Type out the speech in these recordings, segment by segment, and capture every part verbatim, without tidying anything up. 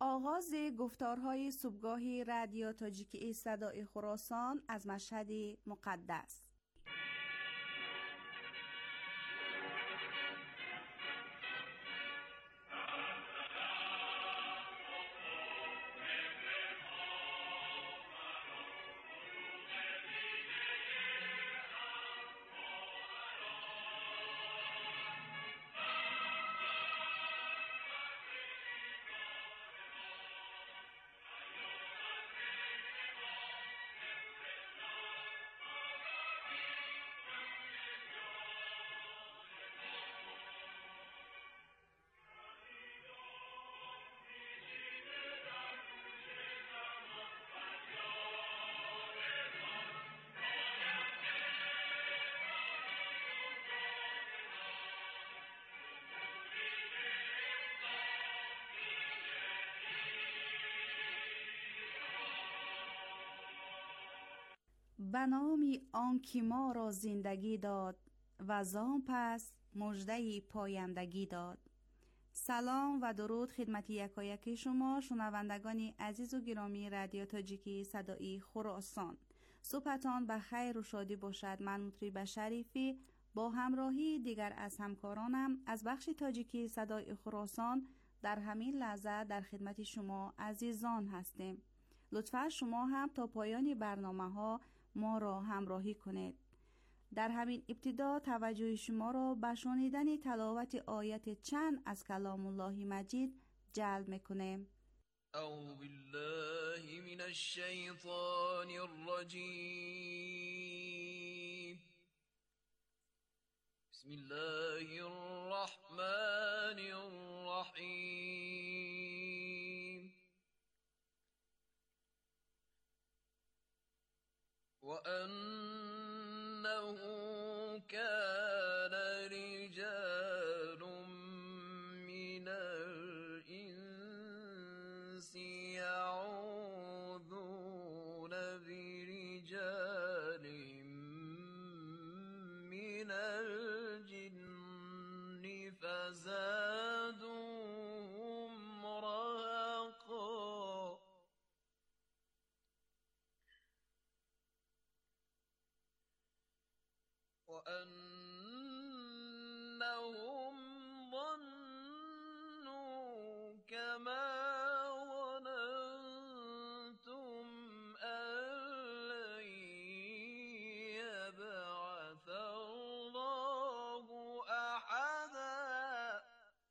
آغاز گفتارهای صبحگاهی رادیو تاجیکی صدای خراسان از مشهد مقدس. به نام آن که ما را زندگی داد و زان پس مژده پایندگی داد. سلام و درود خدمت یکایک شما شنوندگان عزیز و گرامی رادیو تاجیکی صدای خراسان. صبحتان به خیر و شادی باشد. من مطرب شریفی با همراهی دیگر از همکارانم از بخش تاجیکی صدای خراسان در همین لحظه در خدمت شما عزیزان هستیم. لطفا شما هم تا پایان برنامه ها ما را همراهی کنید. در همین ابتدا توجه شما را به شنیدن تلاوت آیت چند از کلام الله مجید جلب میکنیم. اعوذ بالله من الشیطان الرجیم. بسم الله الرحمن الرحیم. وَأَنَّهُ كَانَ رِجَالٌ مِّنَ الْإِنسِ يَعُوذُونَ بِرِجَالٍ مِّنَ الْجِنِّ فَزَادُوهُمْ رَهَقًا. وَأَنَّهُمْ ظَنُّوا كَمَا ظَنَنتُمْ أَن لَّن يَبْعَثَ اللَّهُ أَحَدًا.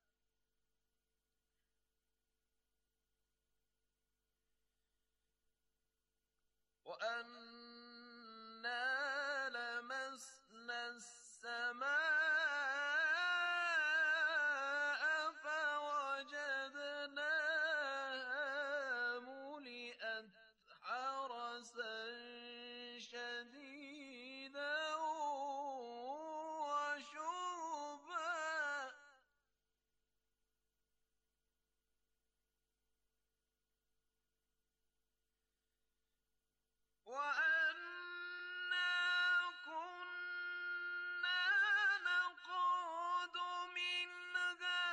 وَأَنَّا لَمَسْنَا السَّمَاءَ فَوَجَدْنَاهَا مُلِئَتْ حَرَسًا شَدِيدًا وَشُهُبًا. وَأَنَّا كُنَّا نَقْعُدُ مِنْهَا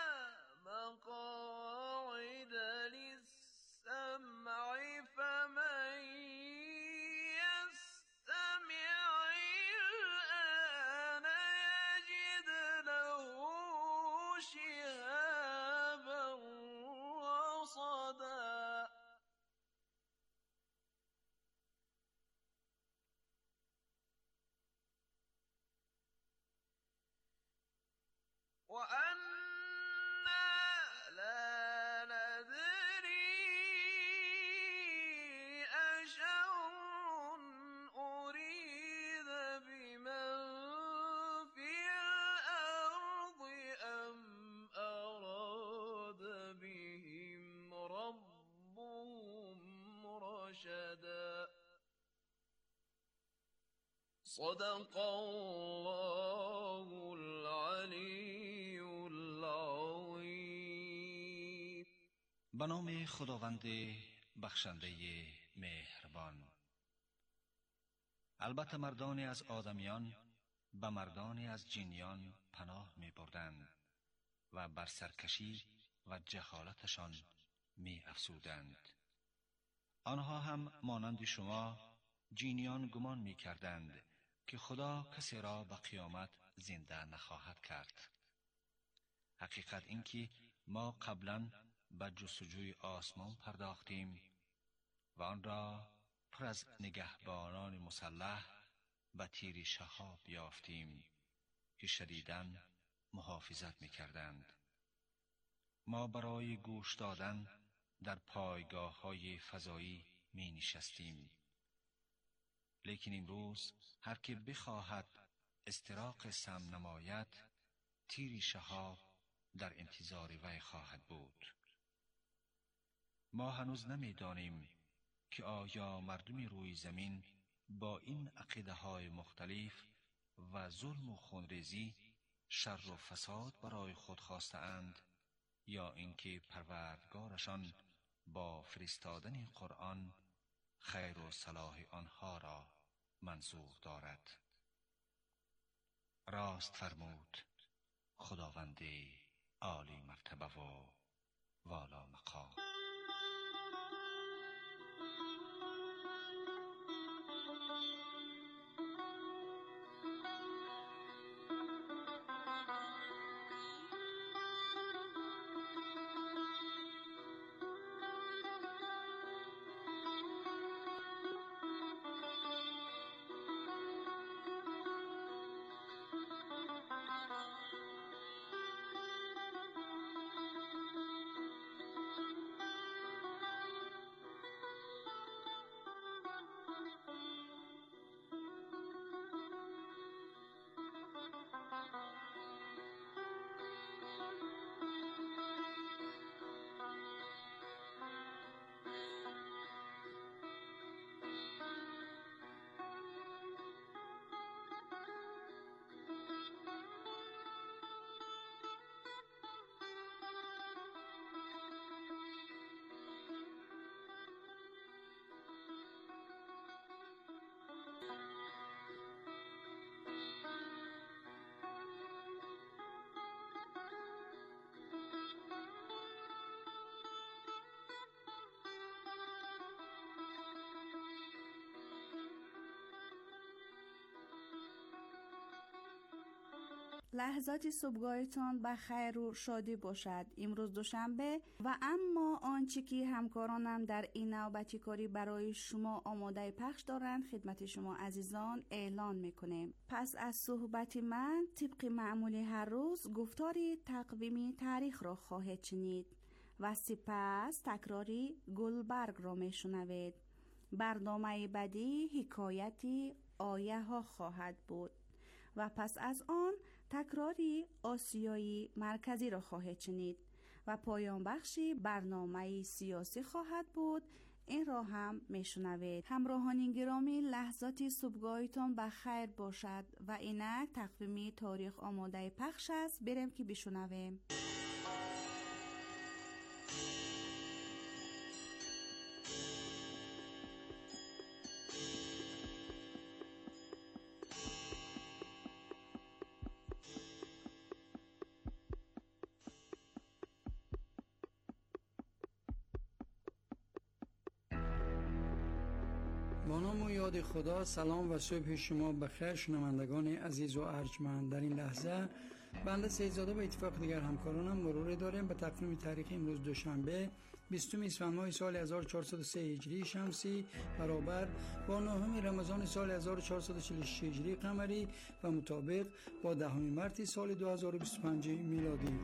مَقَاعِدَ لِلسَّمْعِ فَمَن يَسْتَمِعِ الْآنَ يَجِدْ لَهُ شِهَابًا رَّصَدًا. وَأَنَّا لَا نَدْرِي أَشَرٌّ أُرِيدَ بِمَن فِي الْأَرْضِ أَمْ أَرَادَ بِهِمْ رَبُّهُمْ رَشَدًا. صدق الله العلی العظیم. به نام خداوند بخشنده مهربان. البته مردانی از آدمیان به مردانی از جنیان پناه می بردند و بر سرکشی و جهالتشان می افسودند. آنها هم مانند شما جینیان گمان می کردند که خدا کسی را به قیامت زنده نخواهد کرد. حقیقت این که ما قبلا به جستجوی آسمان پرداختیم و آن را پر از نگهبانان مسلح به تیر شهاب یافتیم که شدیداً محافظت می کردند. ما برای گوش دادن در پایگاه های فضایی می نشستیم. لیکن امروز هر که بخواهد استراق سم نماید، تیر شهاب در انتظار وی خواهد بود. ما هنوز نمی دانیم که آیا مردم روی زمین با این عقیده های مختلف و ظلم و خونریزی شر و فساد برای خود خواسته اند یا اینکه پروردگارشان با فرستادن قرآن خیر و صلاح آنها را منظور دارد. راست فرمود خداوند عالی مرتبه و والا مقام. لحظات صبحگاهتان به خیر و شادی باشد. امروز دوشنبه و اما آنچه که همکارانم در این نوبتی کاری برای شما آماده پخش دارند خدمت شما عزیزان اعلان میکنیم. پس از صحبت من طبق معمول هر روز گفتاری تقویمی تاریخ را خواهید شنید و سپس تکراری گلبرگ را میشنوید. برنامه بعدی حکایتی آیه ها خواهد بود و پس از آن تکراری آسیایی مرکزی را خواهید شنید و پایان بخشی برنامه سیاسی خواهد بود. این را هم میشنوید. همراهان گرامی، لحظات صبحگاهتان به خیر باشد و اینک تقویمی تاریخ آماده پخش است. بریم که بشنویم. با نام و یاد خدا. سلام و صبح شما بخیر شنوندگان عزیز و ارجمند. در این لحظه بنده سیدزاده به اتفاق دیگر همکارانم مرور داریم به تقویم تاریخ امروز دوشنبه بیستم اسفند ماه سال هزار و چهارصد و سه هجری شمسی برابر با نهم رمضان سال هزار و چهارصد و چهل و شش هجری قمری و مطابق با دهم مارس سال دو هزار و بیست و پنج میلادی.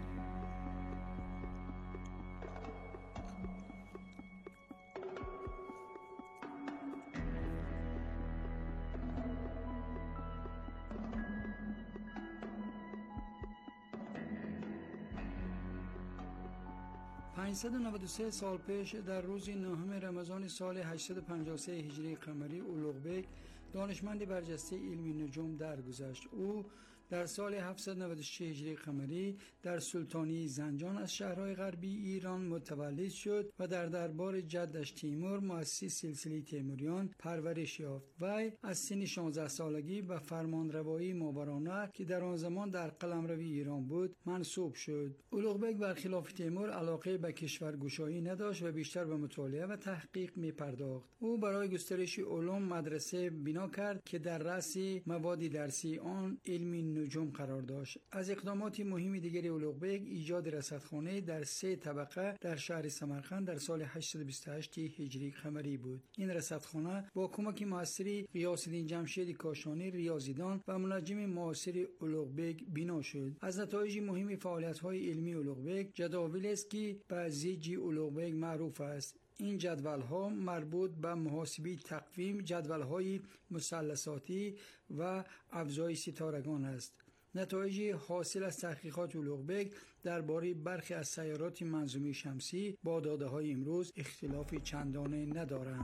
پانصد و نود و سه سال پیش در روز نهم رمضان سال هشتصد و پنجاه و سه هجری قمری اولوغبک دانشمند برجسته علم نجوم درگذشت. او در سال هفتصد و نود و شش هجری قمری در سلطانی زنجان از شهرهای غربی ایران متولد شد و در دربار جدش تیمور مؤسس سلسله تیموریان پرورش یافت. وی از سن شانزده سالگی به فرمانروایی ماورانهر که در آن زمان در قلمروی ایران بود منصوب شد. اولوغبک برخلاف تیمور علاقه به کشورگشایی نداشت و بیشتر به مطالعه و تحقیق می پرداخت. او برای گسترش علوم مدرسه بنا کرد که در رأس مواد درسی آن علم نجوم قرار داشت. از اقدامات مهم دیگر اولوغبک ایجاد رصدخانه در سه طبقه در شهر سمرقند در سال هشتصد و بیست و هشت هجری قمری بود. این رصدخانه با کمک معاصر غیاث الدین جمشید کاشانی ریاضیدان و منجم معاصر اولوغبک بنا شد. از نتایج مهم فعالیت‌های علمی اولوغبک جداول است که به زیج اولوغبک معروف است. این جدول‌ها مربوط به محاسبه تقویم، جدول‌های مثلثاتی و افزای ستارگان است. نتایج حاصل از تحقیقات اولوغبک درباره برخی از سیارات منظومه شمسی با داده‌های امروز اختلاف چندانه ندارند.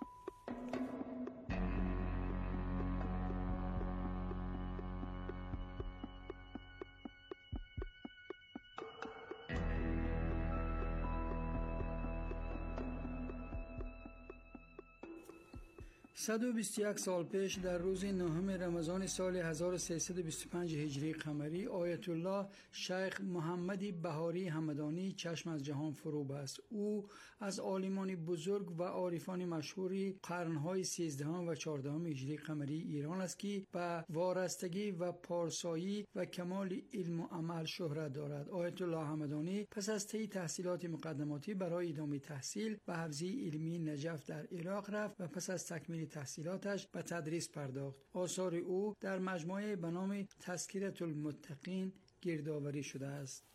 صد و بیست و یک سال پیش در روز نهم رمضان سال هزار و سیصد و بیست و پنج هجری قمری آیت الله شیخ محمد بهاری همدانی چشم از جهان فرو بست. او از عالمان بزرگ و عارفان مشهوری قرنهای سیزدهم و چهاردهم هجری قمری ایران است که به وارستگی و پارسایی و کمال علم و عمل شهرت دارد. آیت الله همدانی پس از طی تحصیلات مقدماتی برای ادامه تحصیل به حوزه علمی نجف در عراق رفت و پس از تکمیل تحصیلاتش به تدریس پرداخت. آثار او در مجموعه به نام تذکرة المتقین گردآوری شده است.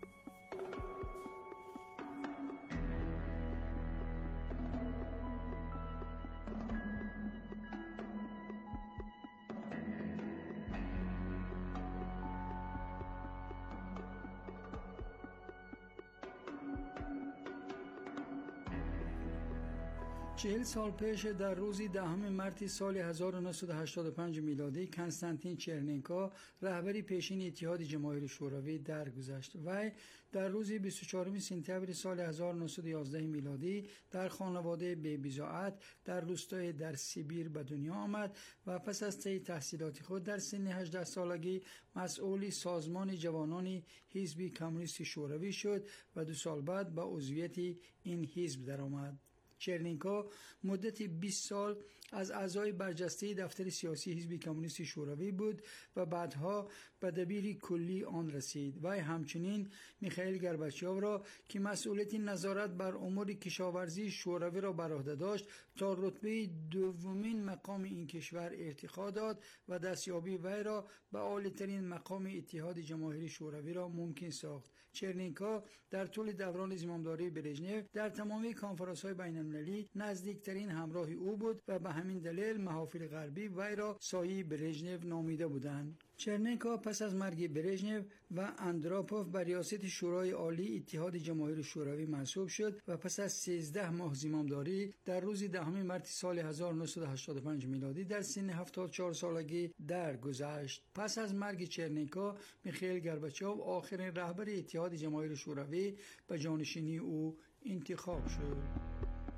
چهل سال پیش در روز دهم مارس سال هزار و نهصد و هشتاد و پنج میلادی کنستانتین چرننکو رهبری پیشین اتحاد جماهیر شوروی درگذشت. وی در روز بیست و چهارم سپتامبر سال هزار و نهصد و یازده میلادی در خانواده بی‌بضاعت در روستای در سیبیر به دنیا آمد و پس از طی تحصیلات خود در سن هجده سالگی مسئول سازمان جوانان حزب کمونیست شوروی شد و دو سال بعد به عضویت این حزب درآمد. چرننکو مدت بیست سال از اعضای برجسته دفتر سیاسی حزب کمونیست شوروی بود و بعدها به دبیر کلی آن رسید. وی همچنین میخائیل گورباچوف را که مسئولیت نظارت بر امور کشاورزی شوروی را بر عهده داشت تا رتبه دومین مقام این کشور ارتقا داد و دستیابی وی را به عالی‌ترین مقام اتحاد جماهیر شوروی را ممکن ساخت. چرننکو در طول دوران زمامداری برژنف در تمامی کنفرانس‌های بین‌المللی نزدیکترین همراه او بود و به همین دلیل محافل غربی وی را سایه برژنف نامیده بودند. چرننکو پس از مرگ برژنف و اندراپوف به ریاست شورای عالی اتحاد جماهیر شوروی منصوب شد و پس از سیزده ماه زمامداری در روز دهم مارس سال هزار و نهصد و هشتاد و پنج میلادی در سن هفتاد و چهار سالگی درگذشت. پس از مرگ چرننکو میخائیل گورباچوف آخرین رهبر اتحاد جماهیر شوروی به جانشینی او انتخاب شد.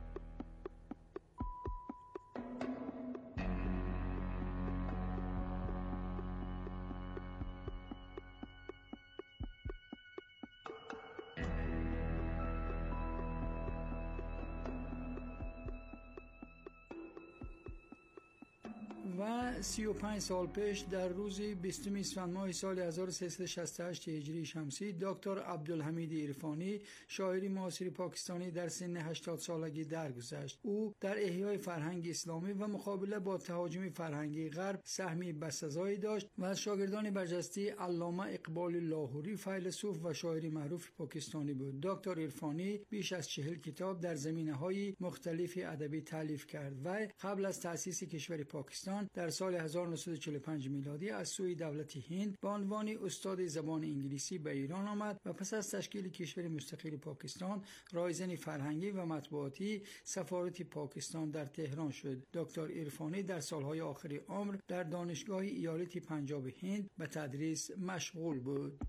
و سی و پنج سال پیش در روز بیستم اسفند ماه سال هزار و سیصد و شصت و هشت هجری شمسی دکتر عبدالحمید عرفانی شاعر معاصر پاکستانی در سن هشتاد سالگی درگذشت. او در احیای فرهنگ اسلامی و مقابله با تهاجم فرهنگی غرب سهمی بسزایی داشت و از شاگردان برجسته علامه اقبال لاهوری فیلسوف و شاعر معروف پاکستانی بود. دکتر عرفانی بیش از چهل کتاب در زمینه‌های مختلف ادبی تالیف کرد و قبل از تأسیس کشور پاکستان در سال سال هزار و نهصد و چهل و پنج میلادی از سوی دولت هند به عنوان استاد زبان انگلیسی به ایران آمد و پس از تشکیل کشور مستقل پاکستان رایزن فرهنگی و مطبوعاتی سفارت پاکستان در تهران شد. دکتر عرفانی در سالهای آخر عمر در دانشگاه ایالت پنجاب هند به تدریس مشغول بود.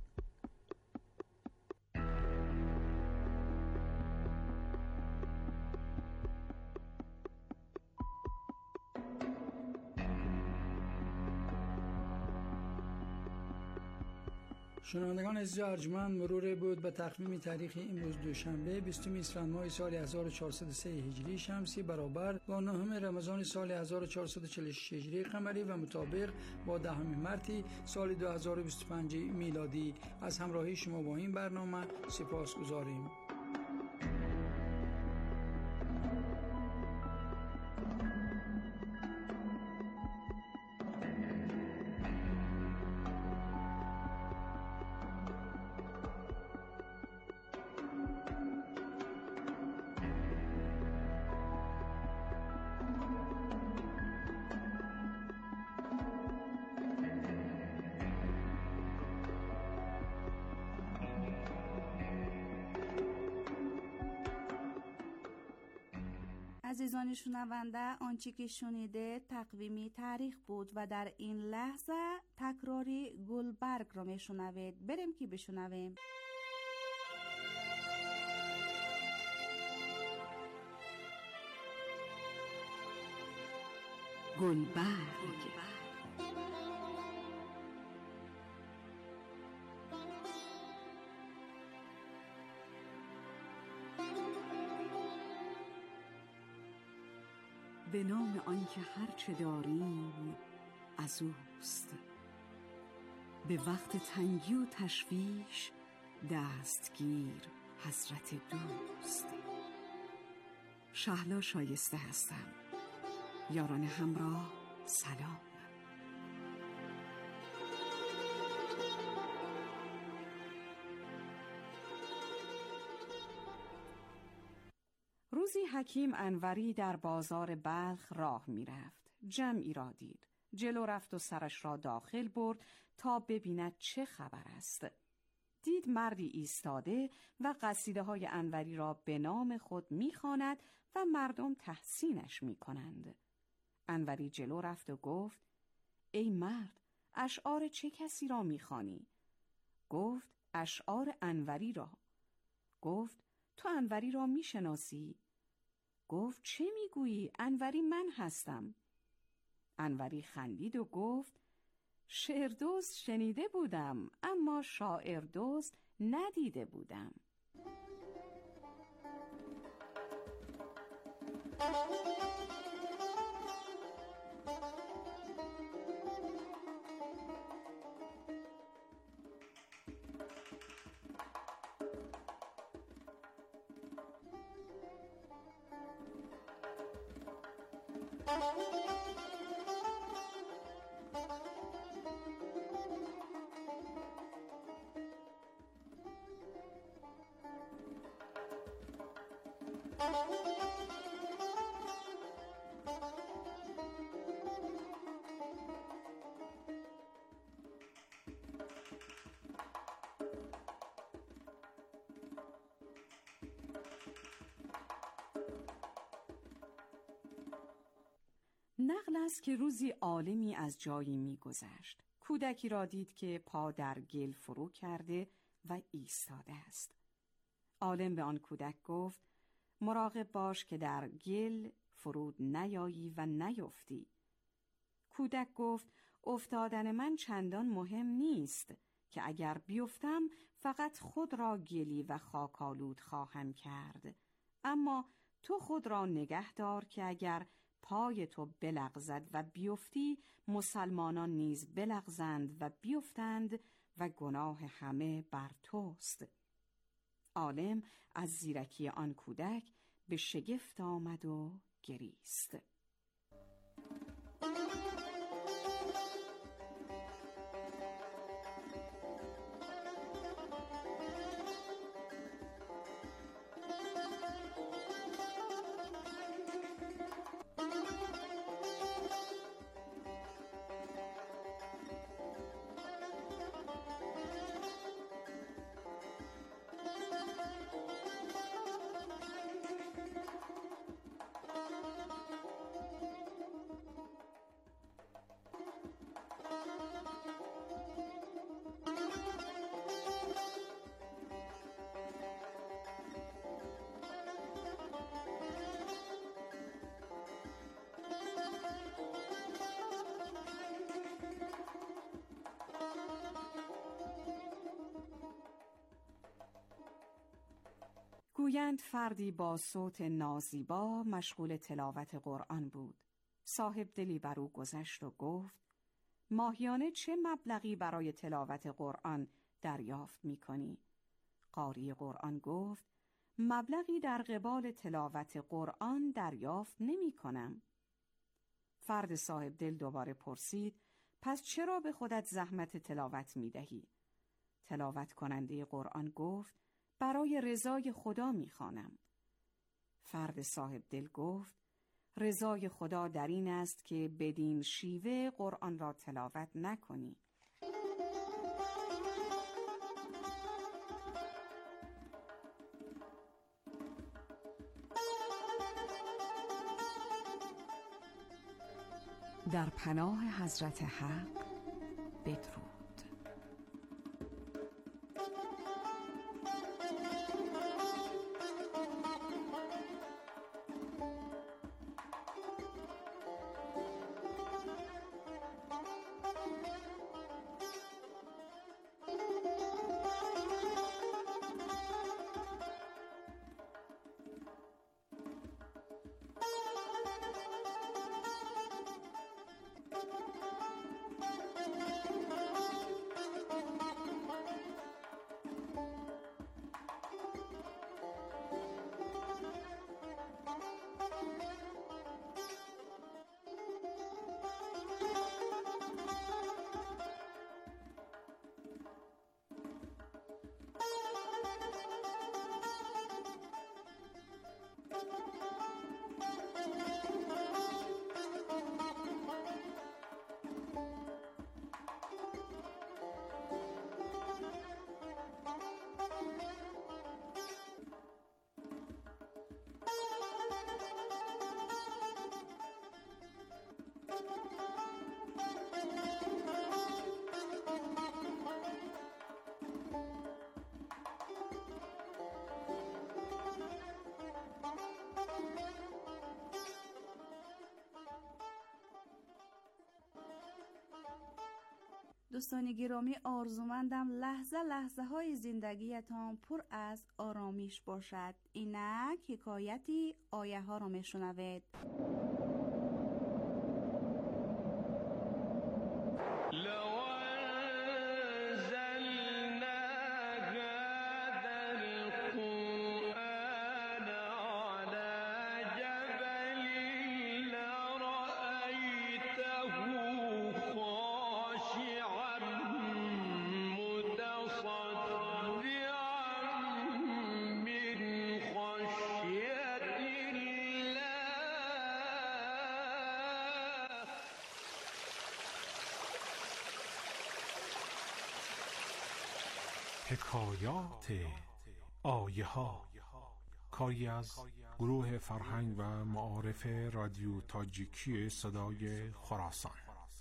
شنوندگان عزیز و ارجمند، مرور بود به تقویم تاریخ امروز دوشنبه بیستم اسفند ماه سال هزار و چهارصد و سه هجری شمسی برابر با نهم رمضان سال هزار و چهارصد و چهل و شش هجری قمری و مطابق با دهم مارس سال دو هزار و بیست و پنج میلادی از همراهی شما با این برنامه سپاسگزاریم. عزیزان شنونده، آنچه که شنیده تقویمی تاریخ بود و در این لحظه تکراری گلبرگ را میشنوید. بریم که بشنویم. گلبرگ. به نام آنکه هر چه داریم از اوست، به وقت تنگی و تشویش دستگیر حضرت دوست. شهلا شایسته هستم. یاران همراه سلام. روزی حکیم انوری در بازار بلخ راه می رفت. جمعی را دید. جلو رفت و سرش را داخل برد تا ببیند چه خبر است. دید مردی ایستاده و قصیده های انوری را به نام خود می خواند و مردم تحسینش می کنند. انوری جلو رفت و گفت: ای مرد، اشعار چه کسی را می خوانی؟ گفت: اشعار انوری را. گفت: تو انوری را می شناسی؟ گفت: چه می گویی؟ انوری من هستم. انوری خندید و گفت: شعر دوست شنیده بودم، اما شاعر دوست ندیده بودم. نقل است که روزی عالمی از جایی می‌گذشت. کودکی را دید که پا در گل فرو کرده و ایستاده است. عالم به آن کودک گفت: مراقب باش که در گل فرود نیایی و نیفتی. کودک گفت: افتادن من چندان مهم نیست که اگر بیفتم فقط خود را گلی و خاکالود خواهم کرد، اما تو خود را نگه دار که اگر پای تو بلغزد و بیفتی مسلمانان نیز بلغزند و بیفتند و گناه همه بر توست. عالم از زیرکی آن کودک به شگفت آمد و گریست. گویند فردی با صوت نازیبا مشغول تلاوت قرآن بود. صاحب دلی بر او گذشت و گفت: ماهیانه چه مبلغی برای تلاوت قرآن دریافت می کنی؟ قاری قرآن گفت: مبلغی در قبال تلاوت قرآن دریافت نمی کنم. فرد صاحب دل دوباره پرسید: پس چرا به خودت زحمت تلاوت می دهی؟ تلاوت کننده قرآن گفت: برای رضای خدا می خوانم. فرد صاحب دل گفت: رضای خدا در این است که بدین شیوه قرآن را تلاوت نکنی. در پناه حضرت حق بدرود. دوستان گرامی، آرزومندم لحظه لحظه های زندگیتان پر از آرامش باشد. اینک حکایتی آیه ها را می شنوید. حکایات آیه ها، کاری از گروه فرهنگ و معارف رادیو تاجیکی صدای خراسان.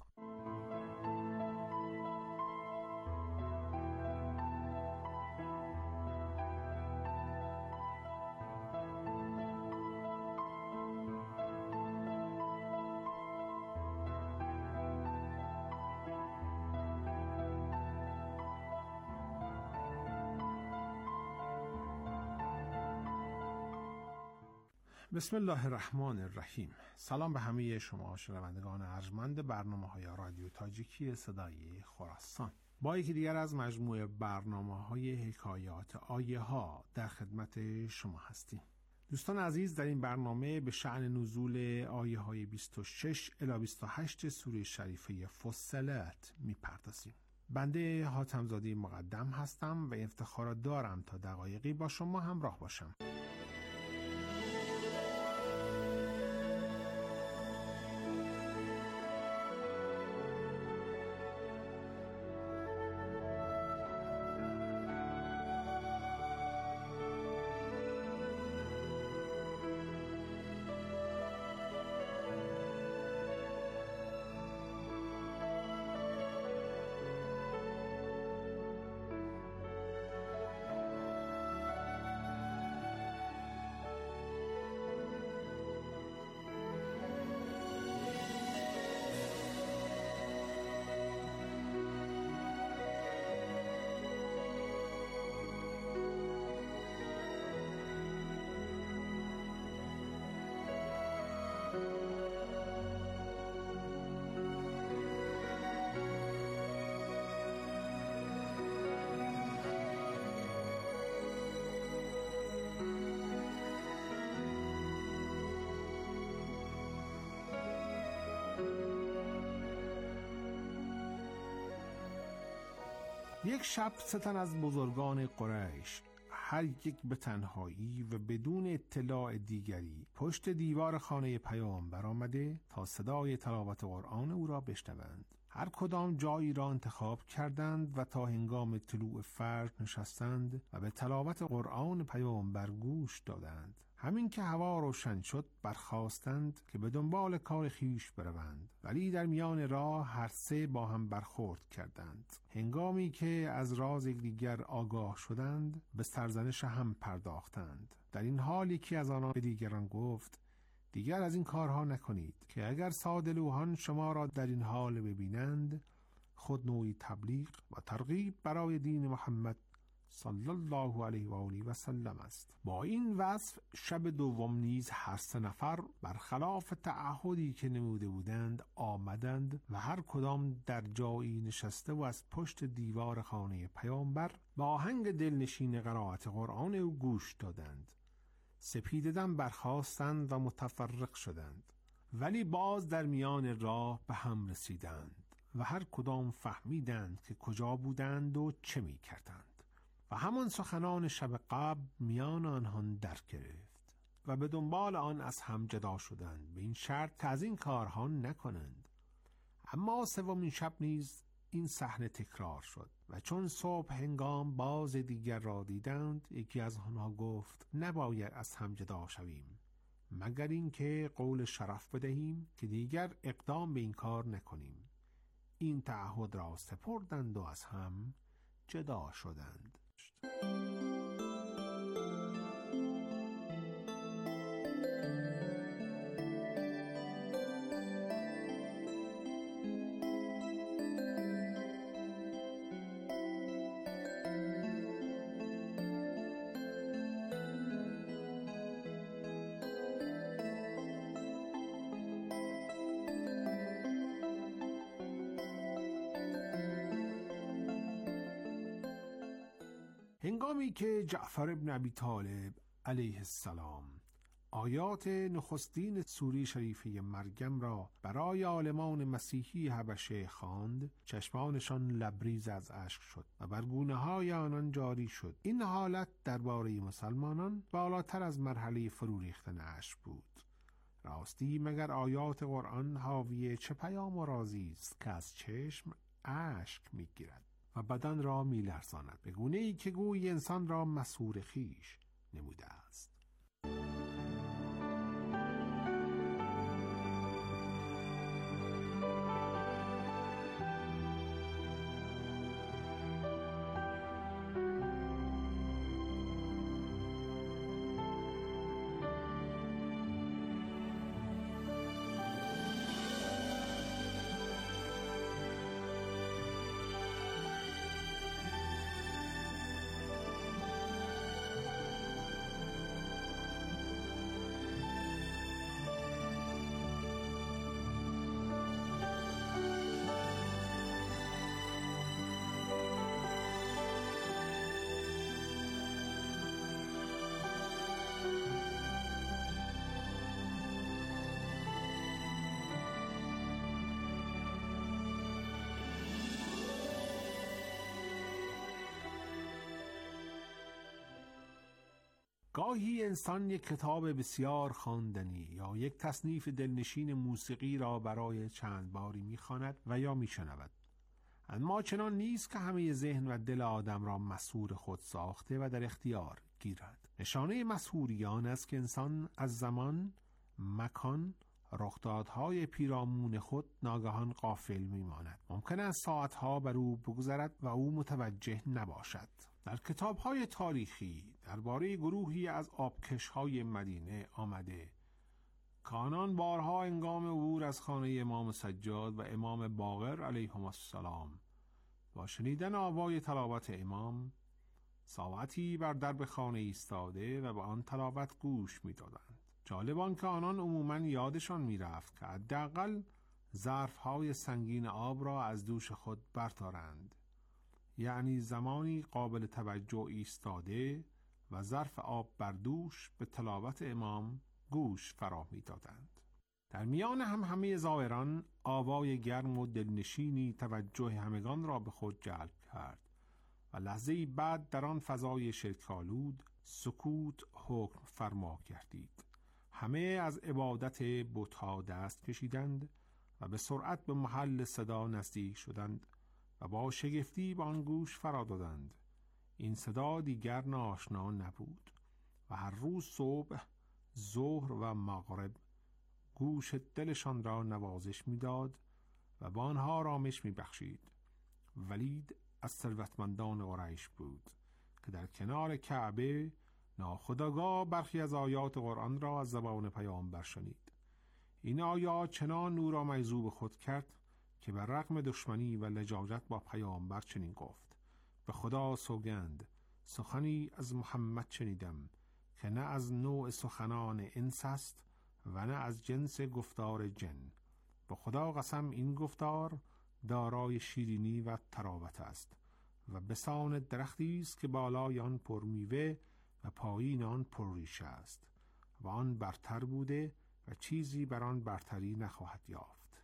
بسم الله الرحمن الرحیم. سلام به همه شما شنوندگان ارجمند برنامه‌های رادیو تاجیکی صدای خراسان. با یکی دیگر از مجموعه برنامه‌های حکایات آیه ها در خدمت شما هستیم. دوستان عزیز، در این برنامه به شأن نزول آیه های بیست و شش الی بیست و هشت سوره شریفه فصلت می‌پردازیم. بنده حاتم زاده مقدم هستم و افتخار دارم تا دقایقی با شما همراه باشم. یک شب سه تن از بزرگان قریش، هر یک به تنهایی و بدون اطلاع دیگری، پشت دیوار خانه پیامبر آمده تا صدای تلاوت قرآن او را بشنوند. هر کدام جایی را انتخاب کردند و تا هنگام طلوع فجر نشستند و به تلاوت قرآن پیامبر گوش دادند. همین که هوا روشن شد برخاستند که به دنبال کار خیش بروند، ولی در میان راه هر سه با هم برخورد کردند. هنگامی که از راز یکدیگر آگاه شدند به سرزنش هم پرداختند. در این حال یکی از آنها به دیگران گفت: دیگر از این کارها نکنید که اگر سادلوهان شما را در این حال ببینند، خود نوعی تبلیغ و ترغیب برای دین محمد صلی الله علیه و آله و سلم است. با این وصف شب دوم نیز هر سه نفر برخلاف تعهدی که نموده بودند آمدند و هر کدام در جایی نشسته و از پشت دیوار خانه پیامبر با آهنگ دلنشین قرائت قرآن او گوش دادند. سپیددم برخاستند و متفرق شدند، ولی باز در میان راه به هم رسیدند و هر کدام فهمیدند که کجا بودند و چه می کردند و همان سخنان شب قبل میان آنان در گرفت و به دنبال آن از هم جدا شدند به این شرط که از این کارها نکنند. اما سومین شب نیز این صحنه تکرار شد و چون صبح هنگام باز دیگر را دیدند، یکی از آنها گفت: نباید از هم جدا شویم مگر اینکه قول شرف بدهیم که دیگر اقدام به این کار نکنیم. این تعهد را سپردند و از هم جدا شدند. هنگامی که جعفر ابن ابی طالب علیه السلام آیات نخستین سوره شریفه مریم را برای عالمان مسیحی حبشه خواند، چشمانشان لبریز از اشک شد و بر گونه های آنان جاری شد. این حالت درباره مسلمانان بالاتر از مرحله فرو ریختن اشک بود. راستی مگر آیات قرآن حاوی چه پیام و رازی است که از چشم اشک میگیرد و بدن را میلرزاند، به گونه ای که گویی انسان را مسحور خویش نموده است. گاهی انسان یک کتاب بسیار خواندنی یا یک تصنیف دلنشین موسیقی را برای چند باری می‌خواند و یا می‌شنود، اما چنان نیست که همه ذهن و دل آدم را مسحور خود ساخته و در اختیار گیرد. نشانه مسحوریان است که انسان از زمان، مکان، رخدادهای پیرامون خود ناگهان غافل می‌ماند. ممکن است ساعتها بر او بگذرد و او متوجه نباشد. در کتاب‌های تاریخی درباره گروهی از آبکش‌های مدینه آمده که آنان بارها هنگام عبور از خانه امام سجاد و امام باقر علیهم السلام با شنیدن آوای تلاوت امام ساعتی بر درب خانه ایستاده و به آن تلاوت گوش می‌دادند. جالب آن که آنان عموماً یادشان می‌رفت که حداقل ظرف‌های سنگین آب را از دوش خود بردارند، یعنی زمانی قابل توجه ایستاده و ظرف آب بر دوش به تلاوت امام گوش فرا می دادند. در میان هم همه زائران آوای گرم و دلنشینی توجه همگان را به خود جلب کرد و لحظه‌ای بعد در آن فضای شرک‌آلود سکوت حکم فرما گردید. همه از عبادت بت‌ها دست کشیدند و به سرعت به محل صدا نزدیک شدند و با شگفتی به آن گوش فرا دادند. این صدا دیگر ناآشنا نبود و هر روز صبح، ظهر و مغرب گوش دلشان را نوازش می‌داد و با آنها آرامش می‌بخشید. ولید از ثروتمندان قریش بود که در کنار کعبه ناخودآگاه برخی از آیات قرآن را از زبان پیامبر شنید. این آیات چنان او را مجذوب خود کرد که بر رغم دشمنی و لجاجت با پیامبر چنین گفت: به خدا سوگند، سخنی از محمد شنیدم که نه از نوع سخنان انس است و نه از جنس گفتار جن. به خدا قسم این گفتار دارای شیرینی و طراوت است و بسان درختی است که بالای آن پر میوه و پایین آن پر ریشه است و آن برتر بوده و چیزی بر آن برتری نخواهد یافت.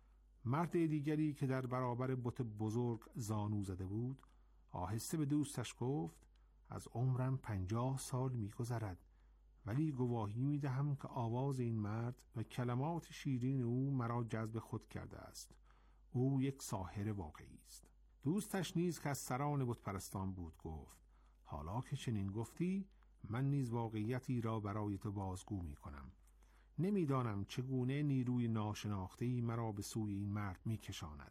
مرد دیگری که در برابر بت بزرگ زانو زده بود آهسته به دوستش گفت: از عمرم پنجاه سال می‌گذرد، ولی گواهی می‌دهم که آواز این مرد و کلمات شیرین او مرا جذب خود کرده است. او یک ساحر واقعی است. دوستش نیز که از سران بت پرستان بود گفت: حالا که چنین گفتی، من نیز واقعیتی را برای تو بازگو می‌کنم. نمی‌دانم چگونه نیروی ناشناخته‌ای مرا به سوی این مرد می‌کشاند.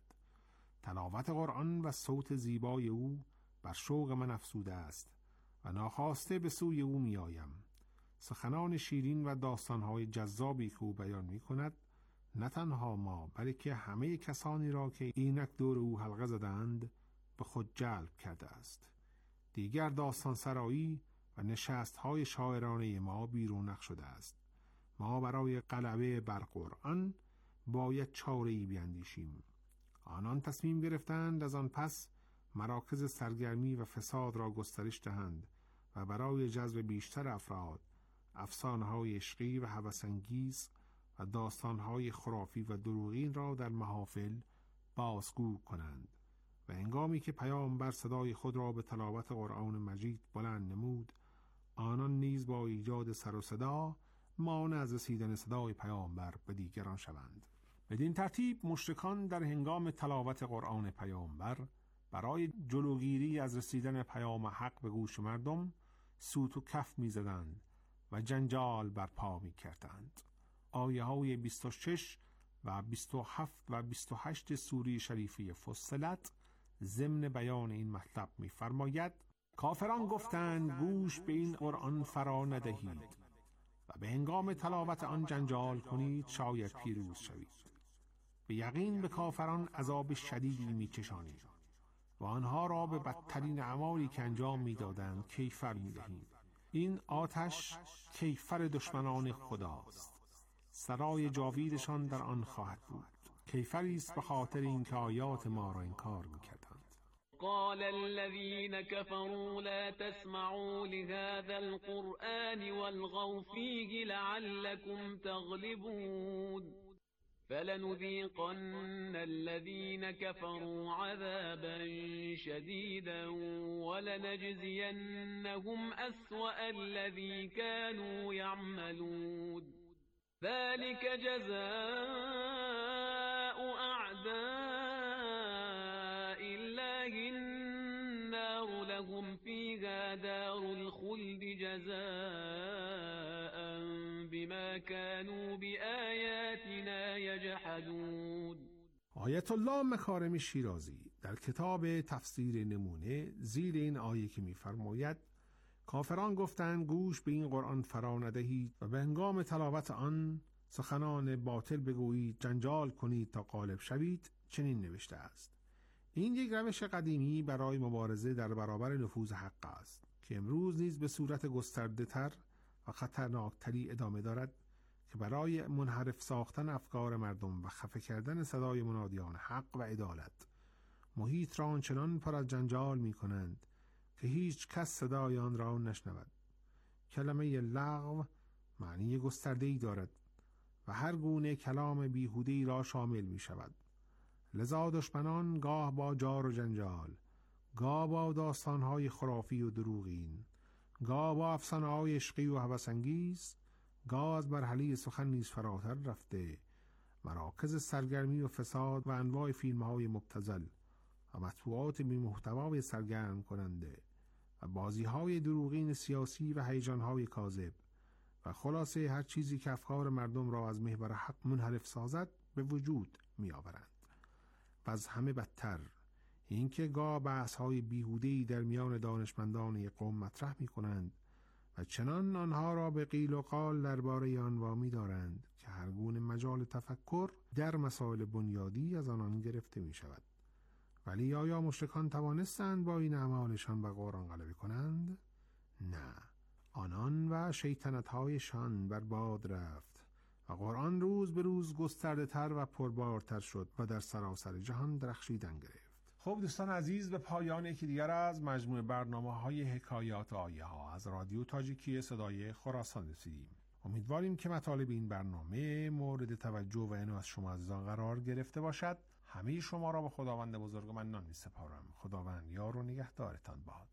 تلاوت قرآن و صوت زیبای او بر شوق من افسوده است و ناخواسته به سوی او می‌آیم. سخنان شیرین و داستان‌های جذابی که او بیان می‌کند نه تنها ما بلکه همه کسانی را که اینک دور او حلقه زدند به خود جلب کرده است. دیگر داستان سرایی و نشست‌های شاعرانه ما بیرونق شده است. ما برای غلبه بر قرآن باید چاره‌ای بیندیشیم. آنان تصمیم گرفتند از آن پس مراکز سرگرمی و فساد را گسترش دهند و برای جذب بیشتر افراد افسانه‌های عشقی و هوس‌انگیز و داستان‌های خرافی و دروغین را در محافل بازگو کنند و هنگامی که پیامبر صدای خود را به تلاوت قرآن مجید بلند نمود، آنان نیز با ایجاد سر و صدا مانع از رسیدن صدای پیامبر به دیگران شوند. بدین ترتیب مشرکان در هنگام تلاوت قرآن پیامبر برای جلوگیری از رسیدن پیام حق به گوش مردم سوت و کف می زدند و جنجال برپا می کردند. آیه های بیست و شش و بیست و هفت و بیست و هشت سوره شریفه فصلت ضمن بیان این مطلب می فرماید: کافران گفتند گوش به این قرآن فرا ندهید و به هنگام تلاوت آن جنجال کنید شاید پیروز شوید. به یقین به کافران عذاب شدیدی می چشانیم و آنها را به بدترین اعمالی که انجام می دادند کیفر می دهیم. این آتش کیفر دشمنان خداست، سرای جاویدشان در آن خواهد بود. کیفری است به خاطر اینکه آیات ما را انکار می‌کردند. قال الذين كفروا لا تسمعوا لهذا القرآن والغوا فيه لعلكم تغلبون فلنذيقن الذين كفروا عذابا شديدا ولنجزينهم أسوأ الذي كانوا يعملون ذلك جزاء أعداء الله النار لهم فيها دار الخلد جزاء بما كانوا بآياتنا يجحدون. آیت الله مکارم شیرازی در کتاب تفسیر نمونه زیر این آیه که می‌فرماید کافران گفتند گوش به این قرآن فرا ندهید و به هنگام تلاوت آن سخنان باطل بگویید، جنجال کنید تا غالب شوید، چنین نوشته است. این یک روش قدیمی برای مبارزه در برابر نفوذ حق است که امروز نیز به صورت گسترده تر و خطرناکتری ادامه دارد که برای منحرف ساختن افکار مردم و خفه کردن صدای منادیان حق و عدالت محیط را آنچنان پر از جنجال می کنند که هیچ کس صدای آن را نشنود. کلمه لغو معنی گسترده‌ای دارد و هر گونه کلام بیهوده‌ای را شامل می شود. لذا دشمنان گاه با جار و جنجال، گاه با داستانهای خرافی و دروغین، گاه با افسانه‌های عشقی و هوس‌انگیز، گاه از مرحله سخن نیز فراتر رفته، مراکز سرگرمی و فساد و انواع فیلم‌های مبتذل و مطبوعات بی محتوای سرگرم کننده و بازی‌های دروغین سیاسی و هیجان‌های کاذب و خلاصه هر چیزی که افکار مردم را از محور حق منحرف سازد به وجود می‌آورند. و از همه بدتر اینکه گاه بحث‌های بیهوده‌ای در میان دانشمندان یک قوم مطرح می‌کنند و چنان آنها را به قیل و قال درباره آن وامی دارند که هر گونه مجال تفکر در مسائل بنیادی از آنان گرفته می‌شود. ولی آیا مشرکان توانستند با این اعمالشان به قرآن غلبه کنند؟ نه، آنان و شیطنت‌هایشان برباد رفت و قرآن روز به روز گسترده تر و پربارتر شد و در سراسر جهان درخشیدن گرفت. خب دوستان عزیز، به پایان یکی دیگر از مجموعه برنامه‌های حکایات آیه ها از رادیو تاجیکی صدای خراسان رسیدیم. امیدواریم که مطالب این برنامه مورد توجه و عنایت شما عزیزان قرار گرفته باشد. همه شما را به خداوند بزرگ منان می‌سپارم. خداوند یار و نگهدارتان باد.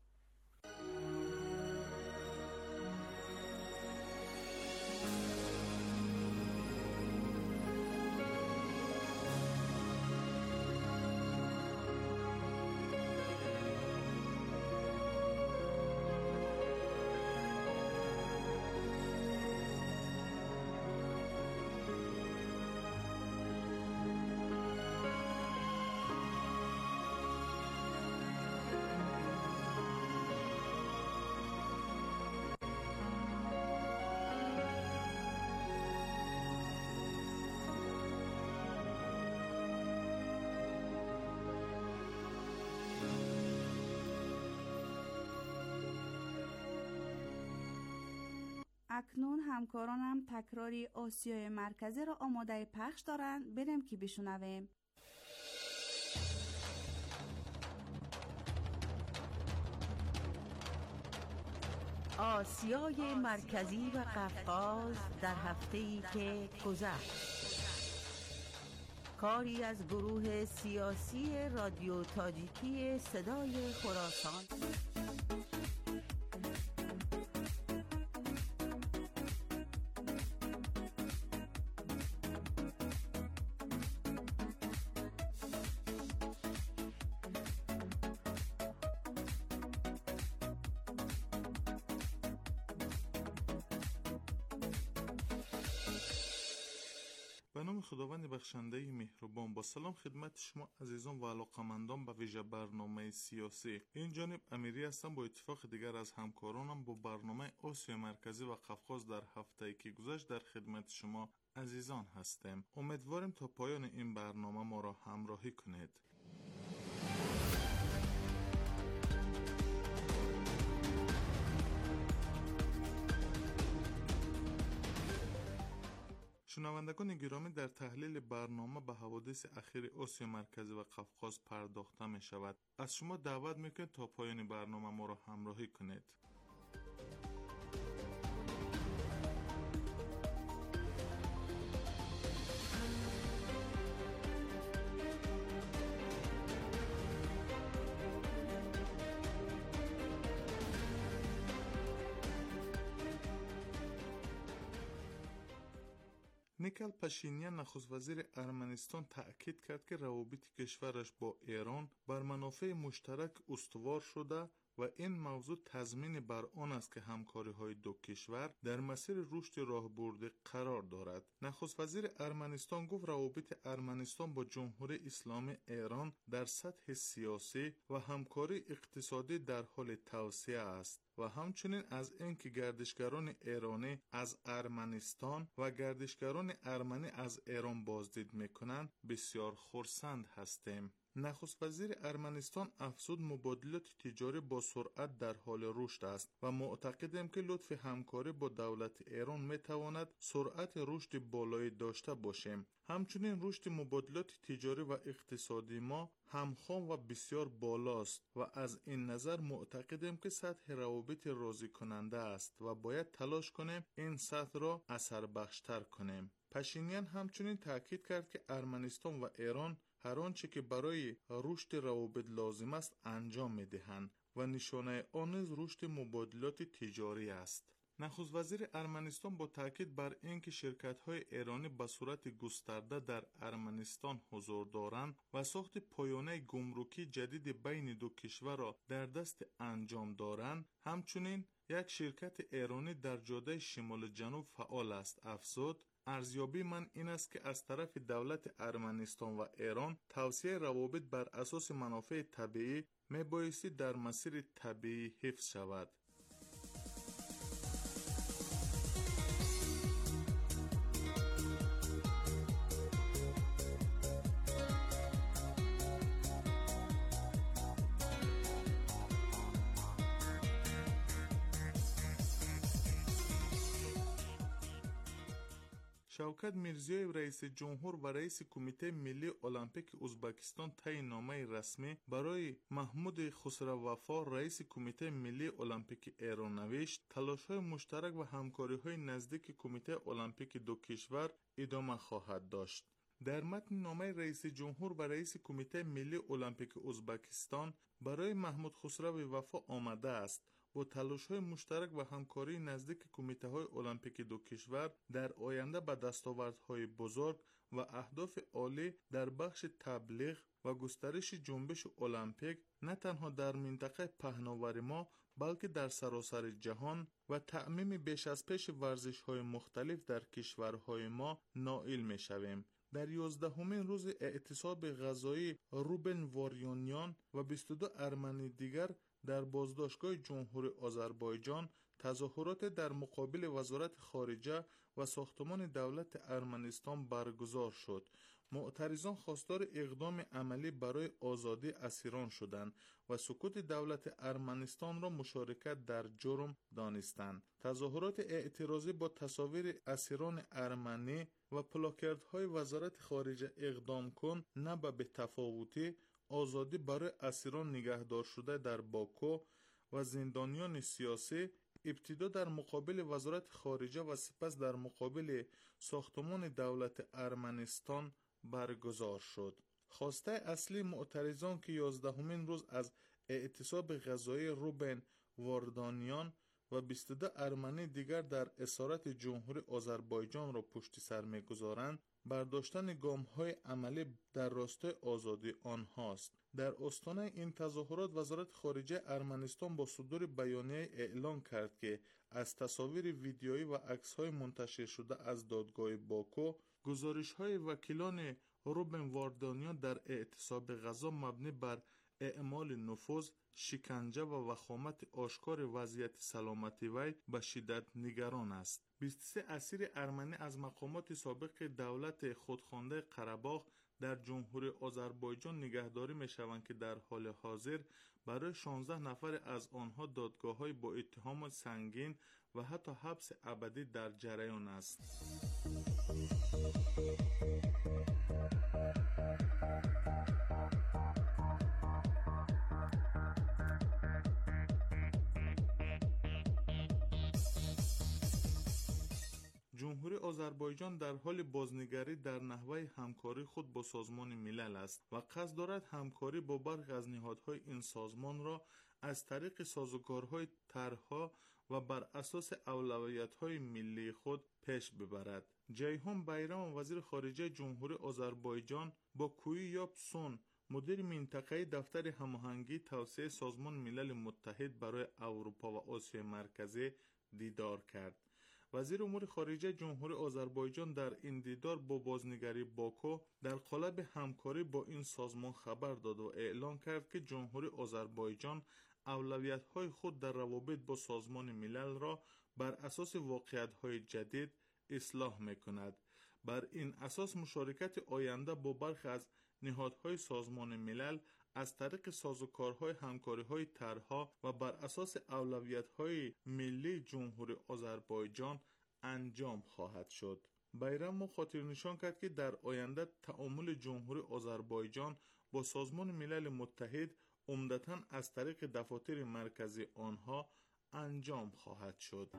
اکنون همکارانم تکراری آسیای مرکزی را آماده پخش دارند. بریم که بشنویم. آسیای مرکزی و قفقاز در هفته‌ای که گذشت، کاری از گروه سیاسی رادیو تاجیکی صدای خراسان. به نام خداوند بخشنده مهربان، با سلام خدمت شما عزیزان و علاقمندان به ویژه برنامه سیاسی. این جانب امیری هستم. با اتفاق دیگر از همکارانم با برنامه آسیای مرکزی و قفقاز در هفته‌ای که گذشت در خدمت شما عزیزان هستیم. امیدواریم تا پایان این برنامه ما را همراهی کنید. شنوندگان گرامی، در تحلیل برنامه به حوادث اخیر آسیا مرکزی و قفقاز پرداخته می شود. از شما دعوت میکنم تا پایان برنامه ما را همراهی کنید. نیکل پاشینیان نخست وزیر ارمنستان تأکید کرد که روابط کشورش با ایران بر منافع مشترک استوار شده و این موضوع تضمین بر آن است که همکاری‌های دو کشور در مسیر رشد راهبرده قرار دارد. نخست وزیر ارمنستان گفت روابط ارمنستان با جمهوری اسلامی ایران در سطح سیاسی و همکاری اقتصادی در حال توسعه است و همچنین از اینکه گردشگران ایرانی از ارمنستان و گردشگران ارمنی از ایران بازدید میکنند بسیار خرسند هستیم. نخست وزیر ارمنستان افزود مبادلات تجاری با سرعت در حال رشد است و معتقدیم که لطف همکاری با دولت ایران میتواند سرعت رشد بالایی داشته باشیم. همچنین رشد مبادلات تجاری و اقتصادی ما همخوان و بسیار بالاست و از این نظر معتقدیم که سطح روابط راضی کننده است و باید تلاش کنیم این سطح را اثر بخشتر کنیم. پاشینیان همچنین تاکید کرد که ارمنستان و ایران هر آنچه که برای رشد روابط لازم است انجام می‌دهند و نشانه آن نیز رشد مبادلات تجاری است. نخست وزیر ارمنستان با تاکید بر اینکه شرکت‌های ایرانی به صورت گسترده در ارمنستان حضور دارند و ساخت پایانه گمرکی جدید بین دو کشور را در دست انجام دارند، همچنین یک شرکت ایرانی در جاده شمال جنوب فعال است، افزود: ارزیابی من این است که از طرف دولت ارمنستان و ایران توسعه روابط بر اساس منافع طبیعی میبایستی در مسیر طبیعی حفظ شود. شوکت میرزیویف رئیس جمهور و رئیس کمیته ملی المپیک ازبکستان طی نامه رسمی برای محمود خسرووفا رئیس کمیته ملی المپیک ایران نوشت: تلاش‌های مشترک و همکاری‌های نزدیک کمیته المپیک دو کشور ادامه خواهد داشت. در متن نامه رئیس جمهور و رئیس کمیته ملی المپیک ازبکستان برای محمود خسرووفا آمده است: با تلاش‌های مشترک و همکاری نزدیک کمیته‌های المپیک دو کشور در آینده به دستاوردهای بزرگ و اهداف عالی در بخش تبلیغ و گسترش جنبش المپیک نه تنها در منطقه پهناور ما بلکه در سراسر جهان و تعمیم بیش از پیش ورزش‌های مختلف در کشورهای ما نائل می‌شویم. در یازدهمین روز اعتصاب غذایی روبن واریانیان و بیست و دو ارمنی دیگر در بازداشتگاه جمهوری آذربایجان تظاهرات در مقابل وزارت خارجه و ساختمان دولت ارمنستان برگزار شد. معترضان خواستار اقدام عملی برای آزادی اسیران شدند و سکوت دولت ارمنستان را مشارکت در جرم دانستند. تظاهرات اعتراضی با تصاویر اسیران ارمنی و پلاکاردهای وزارت خارجه اقدام کن نه به بی‌تفاوتی آزادی برای اسیران نگهدار شده در باکو و زندانیان سیاسی ابتدا در مقابل وزارت خارجه و سپس در مقابل ساختمان دولت ارمنستان برگزار شد. خواسته اصلی معترضان که یازدهمین روز از اعتصاب غذایی روبن واردانیان و بیست و دو ارمنی دیگر در اسارت جمهوری آذربایجان را پشت سر می‌گذارند، برداشتن گام‌های عملی در راستای آزادی آنهاست. در آستانه این تظاهرات وزارت خارجه ارمنستان با صدور بیانیه اعلام کرد که از تصاویر ویدیویی و عکس‌های منتشر شده از دادگاه باکو، گزارش‌های وکیلان روبن واردانیان در اعتصاب غذا مبنی بر اعمال نفوذ، شکنجه و وخامت آشکار وضعیت سلامتی وی به شدت نگران است. بیست و سه اسیر ارمنی از مقامات سابق دولت خودخوانده قره‌باغ در جمهوری آذربایجان نگهداری می‌شوند که در حال حاضر برای شانزده نفر از آنها دادگاه‌های با اتهام سنگین و حتی حبس ابدی در جریان است. جمهوری آذربایجان در حال بازنگری در نحوه همکاری خود با سازمان ملل است و قصد دارد همکاری با برخی از نهادهای این سازمان را از طریق سازوکارهای طرح‌ها و بر اساس اولویت‌های ملی خود پیش ببرد. جیهان بیرام وزیر خارجه جمهوری آذربایجان با کوی یاب سون مدیر منطقه‌ای دفتر هماهنگی توسعه سازمان ملل متحد برای اروپا و آسیای مرکزی دیدار کرد. وزیر امور خارجه جمهوری آذربایجان در این دیدار با بازنگری باکو در قالب همکاری با این سازمان خبر داد و اعلام کرد که جمهوری آذربایجان اولویت‌های خود در روابط با سازمان ملل را بر اساس واقعیت‌های جدید اصلاح می‌کند. بر این اساس مشارکت آینده با برخی از نهادهای سازمان ملل از طریق سازوکارهای همکاری‌های طرح‌ها و بر اساس اولویت‌های ملی جمهوری آذربایجان انجام خواهد شد. بیرام خاطر نشان کرد که در آینده تعامل جمهوری آذربایجان با سازمان ملل متحد عمدتاً از طریق دفاتر مرکزی آنها انجام خواهد شد.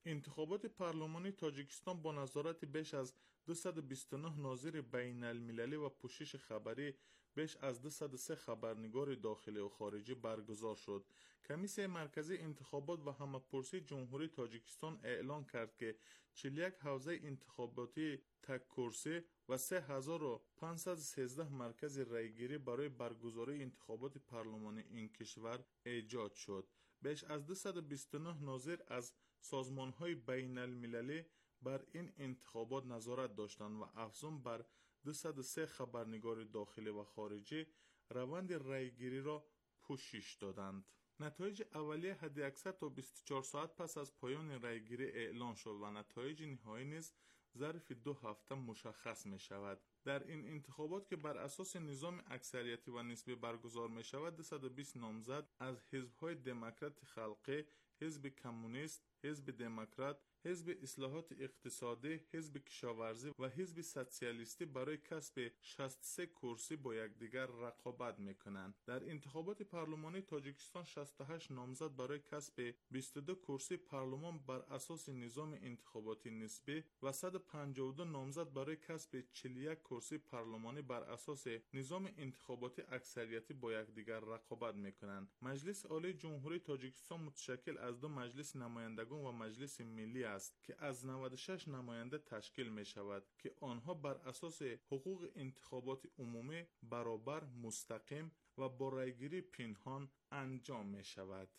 انتخابات پارلمانی تاجیکستان با نظارت بیش از دویست و بیست و نه ناظر بین المللی و پوشش خبری بیش از دویست و سه خبرنگار داخلی و خارجی برگزار شد. کمیسیون مرکزی انتخابات و همه‌پرسی جمهوری تاجیکستان اعلام کرد که چهل و یک حوزه انتخاباتی تک کرسی و سه هزار و پانصد و سیزده مرکز رایگیری برای برگزاری انتخابات پارلمانی این کشور ایجاد شد. بیش از دویست و بیست و نه ناظر از سازمان‌های بین المللی بر این انتخابات نظارت داشتند و افزون بر دویست و سه خبرنگار داخلی و خارجی روند رایگیری را پوشش دادند. نتایج اولیه حداکثر تا بیست و چهار ساعت پس از پایان رایگیری اعلان شد و نتایج نهایی نیز ظرف دو هفته مشخص می شود. در این انتخابات که بر اساس نظام اکثریتی و نسبی برگزار می شود، دویست و بیست نامزد از حزب‌های دموکرات خلقی، حزب کمونیست، حزب دموکرات، حزب اصلاحات اقتصادی، حزب کشاورزی و حزب سوسیالیستی برای کسب شصت و سه کرسی با یکدیگر رقابت میکنند. در انتخابات پارلمانی تاجیکستان شصت و هشت نامزد برای کسب بیست و دو کرسی پارلمان بر اساس نظام انتخاباتی نسبی و صد و پنجاه و دو نامزد برای کسب چهل و یک کرسی پارلمانی بر اساس نظام انتخاباتی اکثریتی با یکدیگر رقابت میکنند. مجلس عالی جمهوری تاجیکستان متشکل از دو مجلس نمایندگان و مجلس ملی است که از نود و شش نماینده تشکیل می شود که آنها بر اساس حقوق انتخابات عمومی برابر، مستقیم و با رایگیری پنهان انجام می شود.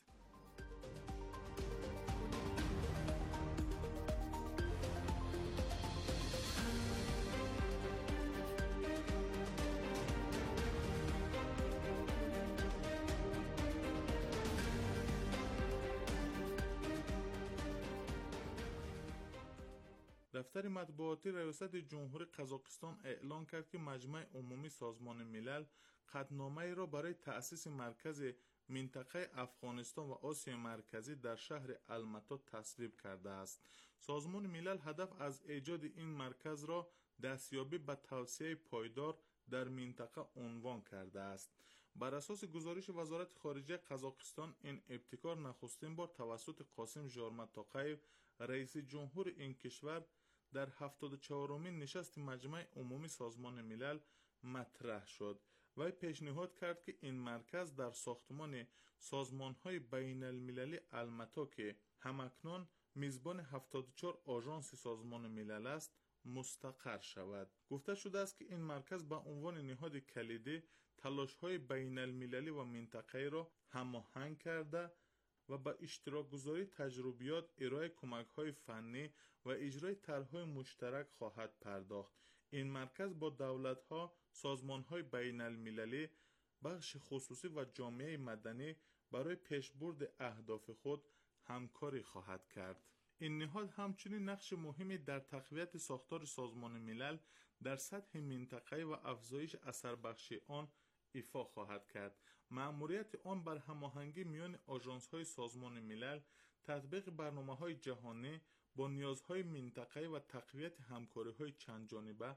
دفتر مطبوعاتی ریاست جمهوری قزاقستان اعلام کرد که مجمع عمومی سازمان ملل قطعنامه‌ای را برای تأسیس مرکز منطقه افغانستان و آسیا مرکزی در شهر المتا تصویب کرده است. سازمان ملل هدف از ایجاد این مرکز را دستیابی به توسعه پایدار در منطقه عنوان کرده است. بر اساس گزارش وزارت خارجه قزاقستان، این ابتکار نخستین بار توسط قاسم ژارمت توقایف، رئیس جمهور این کشور، در هفتاد و چهارمین نشست مجمع عمومی سازمان ملل مطرح شد. وی پیشنهاد کرد که این مرکز در ساختمان سازمان‌های بین المللی المتا که همکنون میزبان هفتاد و چهار آژانس سازمان ملل است مستقر شود. گفته شده است که این مرکز به عنوان نهاد کلیدی تلاش‌های بین المللی و منطقه‌ای را هماهنگ کرده و به اشتراک گذاری تجربیات، ارائه کمک‌های فنی و اجرای طرح‌های مشترک خواهد پرداخت. این مرکز با دولت‌ها، سازمان‌های بین المللی، بخش خصوصی و جامعه مدنی برای پیشبرد اهداف خود همکاری خواهد کرد. این نهاد همچنین نقش مهمی در تقویت ساختار سازمان ملل در سطح منطقه‌ای و افزایش اثربخشی آن ایفا خواهد کرد. مأموریت آن بر هماهنگی میان آژانس‌های سازمان ملل، تطبیق برنامه‌های جهانی با نیازهای منطقه‌ای و تقویت همکاری‌های چندجانبه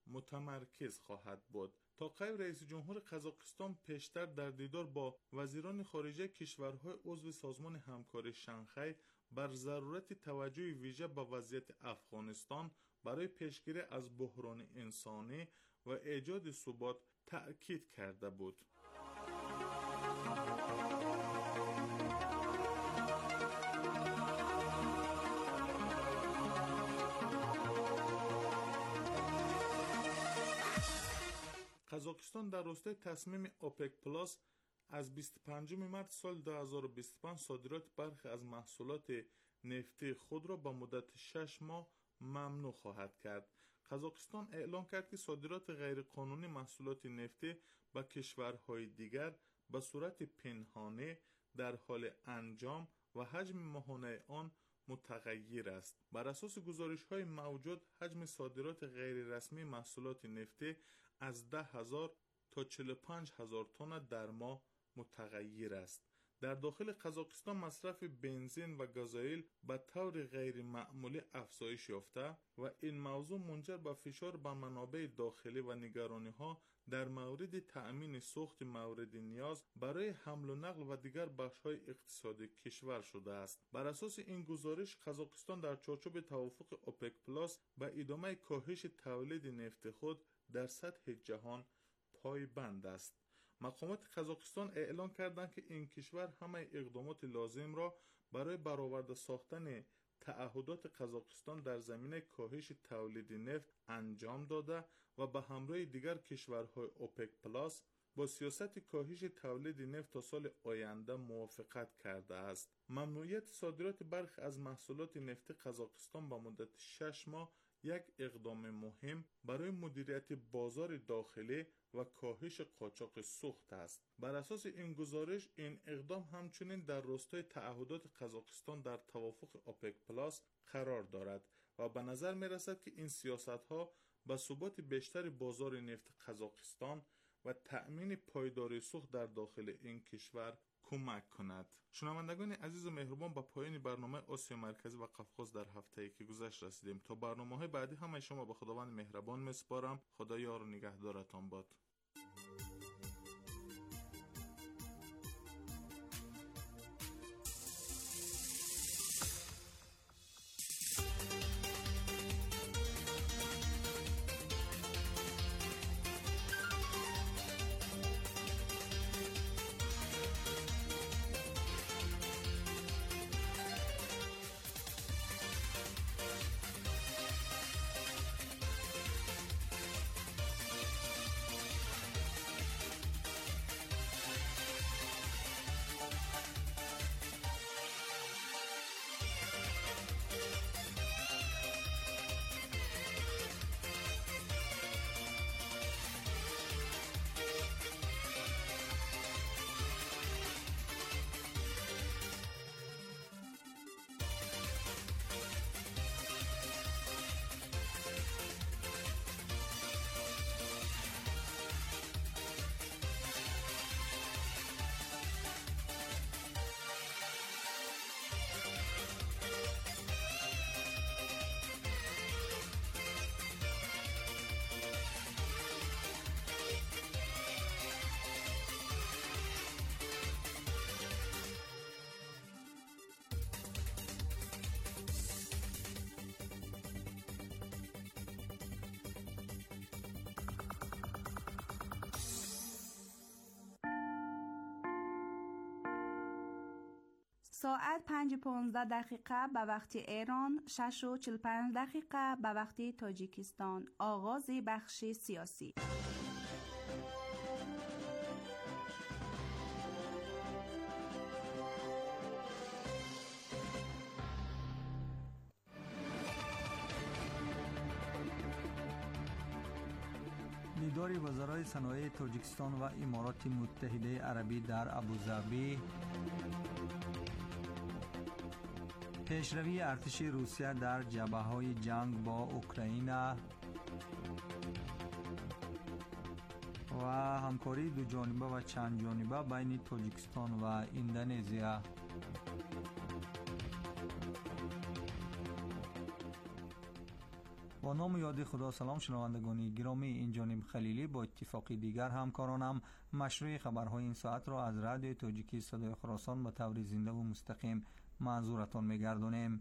متمرکز خواهد بود. توقایف رئیس جمهور قزاقستان پیشتر در دیدار با وزیران خارجه کشورهای عضو سازمان همکاری شانگهای بر ضرورت توجه ویژه به وضعیت افغانستان برای پیشگیری از بحران انسانی و ایجاد ثبات تأکید کرده بود. قزاقستان در راستای تصمیم اوپک پلاس از بیست و پنجم مارس سال دو هزار و بیست و پنج صادرات برخی از محصولات نفتی خود را به مدت شش ماه ممنوع خواهد کرد. قزاقستان اعلام کرد که صادرات غیرقانونی محصولات نفتی به کشورهای دیگر به صورت پنهانی در حال انجام و حجم ماهانه آن متغیر است. بر اساس گزارش‌های موجود، حجم صادرات غیر رسمی محصولات نفتی از ده هزار تا چهل و پنج هزار تن در ماه متغیر است. در داخل قزاقستان مصرف بنزین و گازوئیل به طور غیر معمولی افزایش یافته و این موضوع منجر به فشار بر منابع داخلی و نگرانی‌ها در مورد تأمین سوخت مورد نیاز برای حمل و نقل و دیگر بخش‌های اقتصادی کشور شده است. بر اساس این گزارش قزاقستان در چارچوب توافق اوپک پلاس به ادامه کاهش تولید نفت خود در سطح جهان پایبند است. مقامات قزاقستان اعلام کردند که این کشور همه اقدامات لازم را برای برآورده ساختن تعهدات قزاقستان در زمینه کاهش تولید نفت انجام داده و به همراه دیگر کشورهای اوپک پلاس با سیاست کاهش تولید نفت تا سال آینده موافقت کرده است. ممنوعیت صادرات برخی از محصولات نفت قزاقستان به مدت شش ماه یک اقدام مهم برای مدیریت بازار داخلی و کاهش قاچاق سوخت است. بر اساس این گزارش این اقدام همچنین در راستای تعهدات قزاقستان در توافق اوپک پلاس قرار دارد و به نظر می رسد که این سیاست ها به ثبات بیشتر بازار نفت قزاقستان و تأمین پایداری سوخت در داخل این کشور کمک کند. شنوندگان عزیز و مهربان، به پایان برنامه آسیا مرکزی و قفقاز در هفته‌ای که گذشت رسیدیم. تا برنامه‌های بعدی همه شما به خداوند مهربان میسپارم. خدا یار و نگهدارتان باد. ساعت پنج و پانزده دقیقه به وقت ایران، شش و چهل و پنج دقیقه به وقت تاجیکستان. آغاز بخش سیاسی. دیدار وزرای صنایع تاجیکستان و امارات متحده عربی در ابوظبی، پیشروی ارتش روسیه در جبهه‌های جنگ با اوکراین و همکاری دو جانبه و چند جانبه بین تاجیکستان و اندونزیا. با نام یاد خدا. سلام شنوندگان گرامی، این جانب خلیلی با اتفاقی دیگر همکارانم مشروع خبرهای این ساعت را از رادیو تاجیکی صدای خراسان به طور زنده و مستقیم منظورتان می‌گردانیم.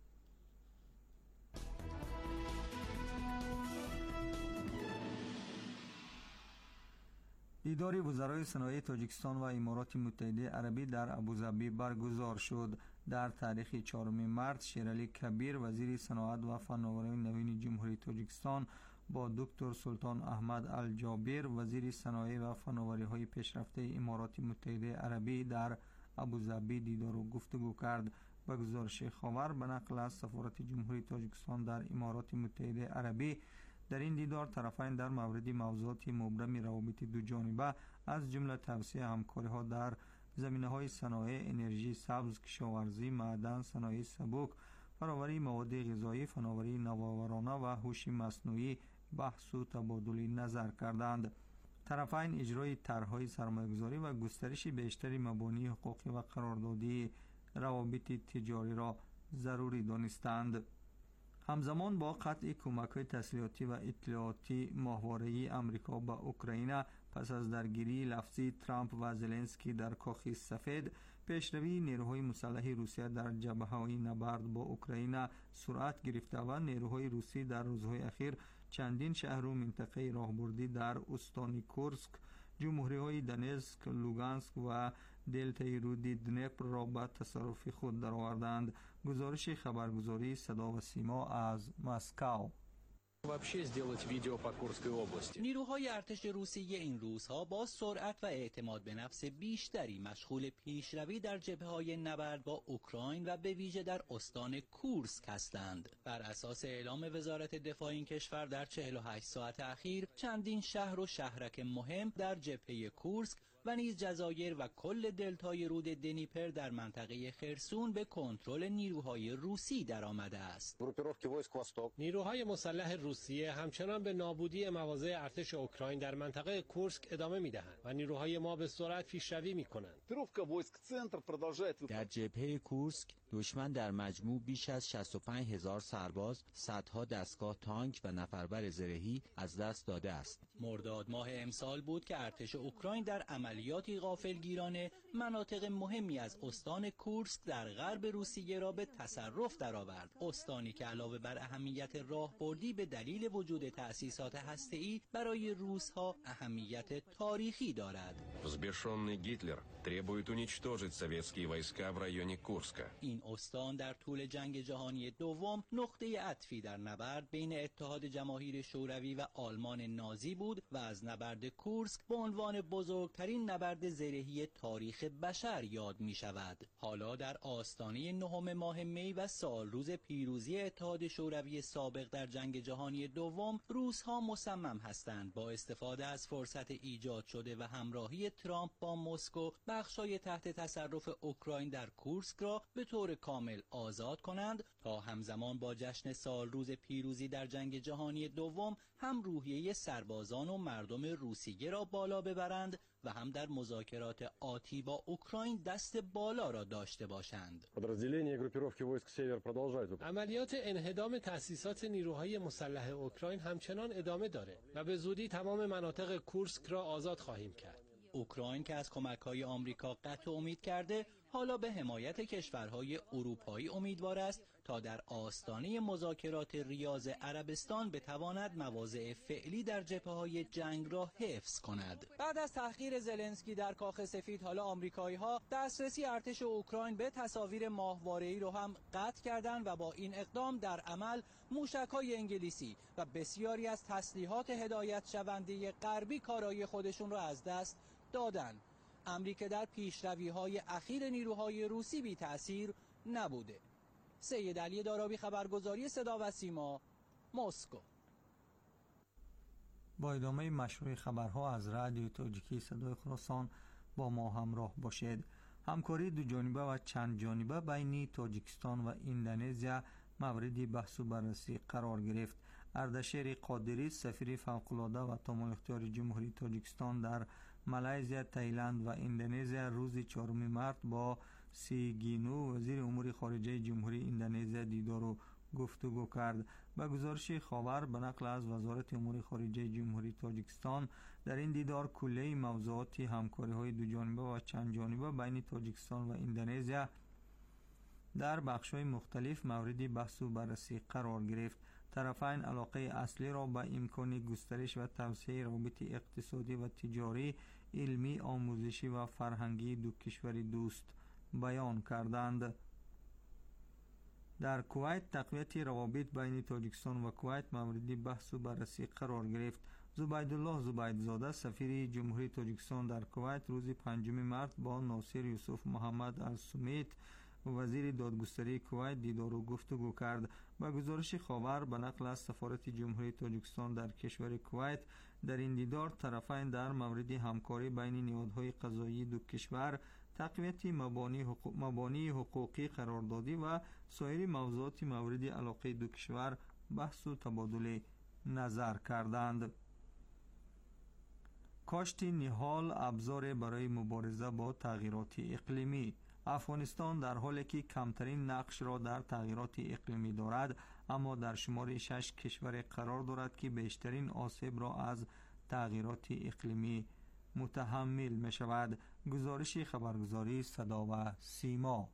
دیدار وزرای صنایع تاجیکستان و امارات متحده عربی در ابوظبی برگزار شد. در تاریخ چهارم مارس شیرعلی کبیر وزیر صنعت و فناوری نوین جمهوری تاجیکستان با دکتر سلطان احمد الجابر وزیر صنایع و فناوری‌های پیشرفته امارات متحده عربی در ابوظبی دیدار و گفتگو کرد. به گزارش خبر به نقل از سفارت جمهوری تاجیکستان در امارات متحده عربی، در این دیدار طرفین در مورد موضوعات مبرم روابط دو جانبه از جمله توسعه همکاری‌ها در زمینه‌های صنایع انرژی سبز، کشاورزی، معدن، صنایع سبک، فراوری مواد غذایی، فناوری نوآورانه و هوش مصنوعی بحث و تبادل نظر کردند. طرفین اجرای طرح‌های سرمایه‌گذاری و گسترش بیشتری مبانی حقوقی و قراردادی روابط تجاری را ضروری دانستند. همزمان با قطع کمک‌های تسلیحاتی و اطلاعاتی ماهواره‌ای آمریکا به اوکراین پس از درگیری لفظی ترامپ و زلنسکی در کاخ سفید، پیشروی نیروهای مسلح روسیه در جبهه‌های نبرد با اوکراین سرعت گرفته و نیروهای روسی در روزهای اخیر چندین شهر و منطقه راهبردی در استان کورسک، جمهوری‌های دونتسک، لوگانسک و دلتای رود دنپر را به تصرف خود درآوردند. گزارش خبرگزاری صدا و سیما از مسکو. نیروهای ارتش روسیه این روزها با سرعت و اعتماد به نفس بیشتری مشغول پیشروی در جبهه‌های نبرد با اوکراین و به ویژه در استان کورسک هستند. بر اساس اعلام وزارت دفاع این کشور در چهل و هشت ساعت اخیر چندین شهر و شهرک مهم در جبهه کورسک و نیز جزایر و کل دلتای رود دنیپر در منطقه خرسون به کنترل نیروهای روسی درآمده است. نیروهای مسلح روسیه همچنان به نابودی مواضع ارتش اوکراین در منطقه کورسک ادامه می‌دهند و نیروهای ما به سرعت پیشروی می‌کنند. در جبهه کورسک دشمن در مجموع بیش از شصت و پنج هزار سرباز، صدها دستگاه تانک و نفربر زرهی از دست داده است. مرداد ماه امسال بود که ارتش اوکراین در عملیاتی غافلگیرانه مناطق مهمی از استان کورسک در غرب روسیه را به تصرف درآورد. استانی که علاوه بر اهمیت راهبردی به دلیل وجود تأسیسات هسته‌ای برای روس‌ها اهمیت تاریخی دارد. Взбешенный Гитлер требует уничтожить советские войска в районе Курска. این استان در طول جنگ جهانی دوم نقطه عطفی در نبرد بین اتحاد جماهیر شوروی و آلمان نازی بود و از نبرد کورسک به عنوان بزرگترین نبرد زرهی تاریخ بشر یاد می شود. حالا در آستانه نهم ماه می و سال روز پیروزی اتحاد شوروی سابق در جنگ جهانی دوم، روس‌ها مصمم هستند با استفاده از فرصت ایجاد شده و همراهی ترامپ با مسکو بخشای تحت تصرف اوکراین در کورسک را به طور کامل آزاد کنند تا همزمان با جشن سال روز پیروزی در جنگ جهانی دوم هم روحیه سربازان و مردم روسیه را بالا ببرند و هم در مذاکرات آتی با اوکراین دست بالا را داشته باشند. عملیات انهدام تأسیسات نیروهای مسلح اوکراین همچنان ادامه داره و به زودی تمام مناطق کورسک را آزاد خواهیم کرد. اوکراین که از کمک‌های آمریکا قطع امید کرده، حالا به حمایت کشورهای اروپایی امیدوار است تا در آستانه مذاکرات ریاض عربستان بتواند مواضع فعلی در جبهه‌های جنگ را حفظ کند. بعد از تحقیر زلنسکی در کاخ سفید، حالا آمریکایی‌ها دسترسی ارتش اوکراین به تصاویر ماهواره‌ای را هم قطع کردند و با این اقدام در عمل موشک‌های انگلیسی و بسیاری از تسلیحات هدایت شونده غربی کارایی خودشون را از دست دادند. امری که در پیشروی‌های اخیر نیروهای روسی بی تأثیر نبوده. سید علی دارابی، خبرگزاری صدا و سیما، مسکو. با ادامه مشروع خبرها از رادیو تاجیکی صدای خراسان با ما همراه باشید. همکاری دو جانبه و چند جانبه بین تاجیکستان و اندونزیا موردی بحث و بررسی قرار گرفت. اردشیر قادری، سفیر فوق‌العاده و تمام اختیار جمهوری تاجیکستان در مالزی، تایلند و اندونزیا روز چهارم مارس با سیگینو، وزیر امور خارجه جمهوری اندونزیا، دیدار و گفتگو کرد. با گزارش خبر به نقل از وزارت امور خارجه جمهوری تاجیکستان، در این دیدار کلیه موضوعات همکاری‌های دو جانبه و چند جانبه بین تاجیکستان و اندونزیا در بخش‌های مختلف مورد بحث و بررسی قرار گرفت. طرفین علاقه اصلی را به امکان گسترش و توسعه روابط اقتصادی و تجاری، علمی، آموزشی و فرهنگی دو کشور دوست بیان کردند. در کویت تقویت روابط بین تاجیکستان و کویت مورد بحث و بررسی قرار گرفت. زبیدالله زبیدزاده، سفیر جمهوری تاجیکستان در کویت روز پنجم مارس با ناصر یوسف محمد السمیت، وزیر دادگستری کویت، دیدار و گفتگو کرد. با گزارش خبر به نقل از سفارت جمهوری تاجیکستان در کشور کویت، در این دیدار طرفین در مورد همکاری بین نهادهای قضایی دو کشور، تقویت مبانی, حقوق مبانی حقوقی قراردادی و سایر موضوعات مورد علاقه دو کشور بحث و تبادل نظر کردند. کاشت نهال ابزار برای مبارزه با تغییرات اقلیمی. افغانستان در حالی که کمترین نقش را در تغییرات اقلیمی دارد، اما در شمار شش کشور قرار دارد که بیشترین آسیب را از تغییرات اقلیمی متحمل می شود. گزارش خبرگزاری صدا و سیما.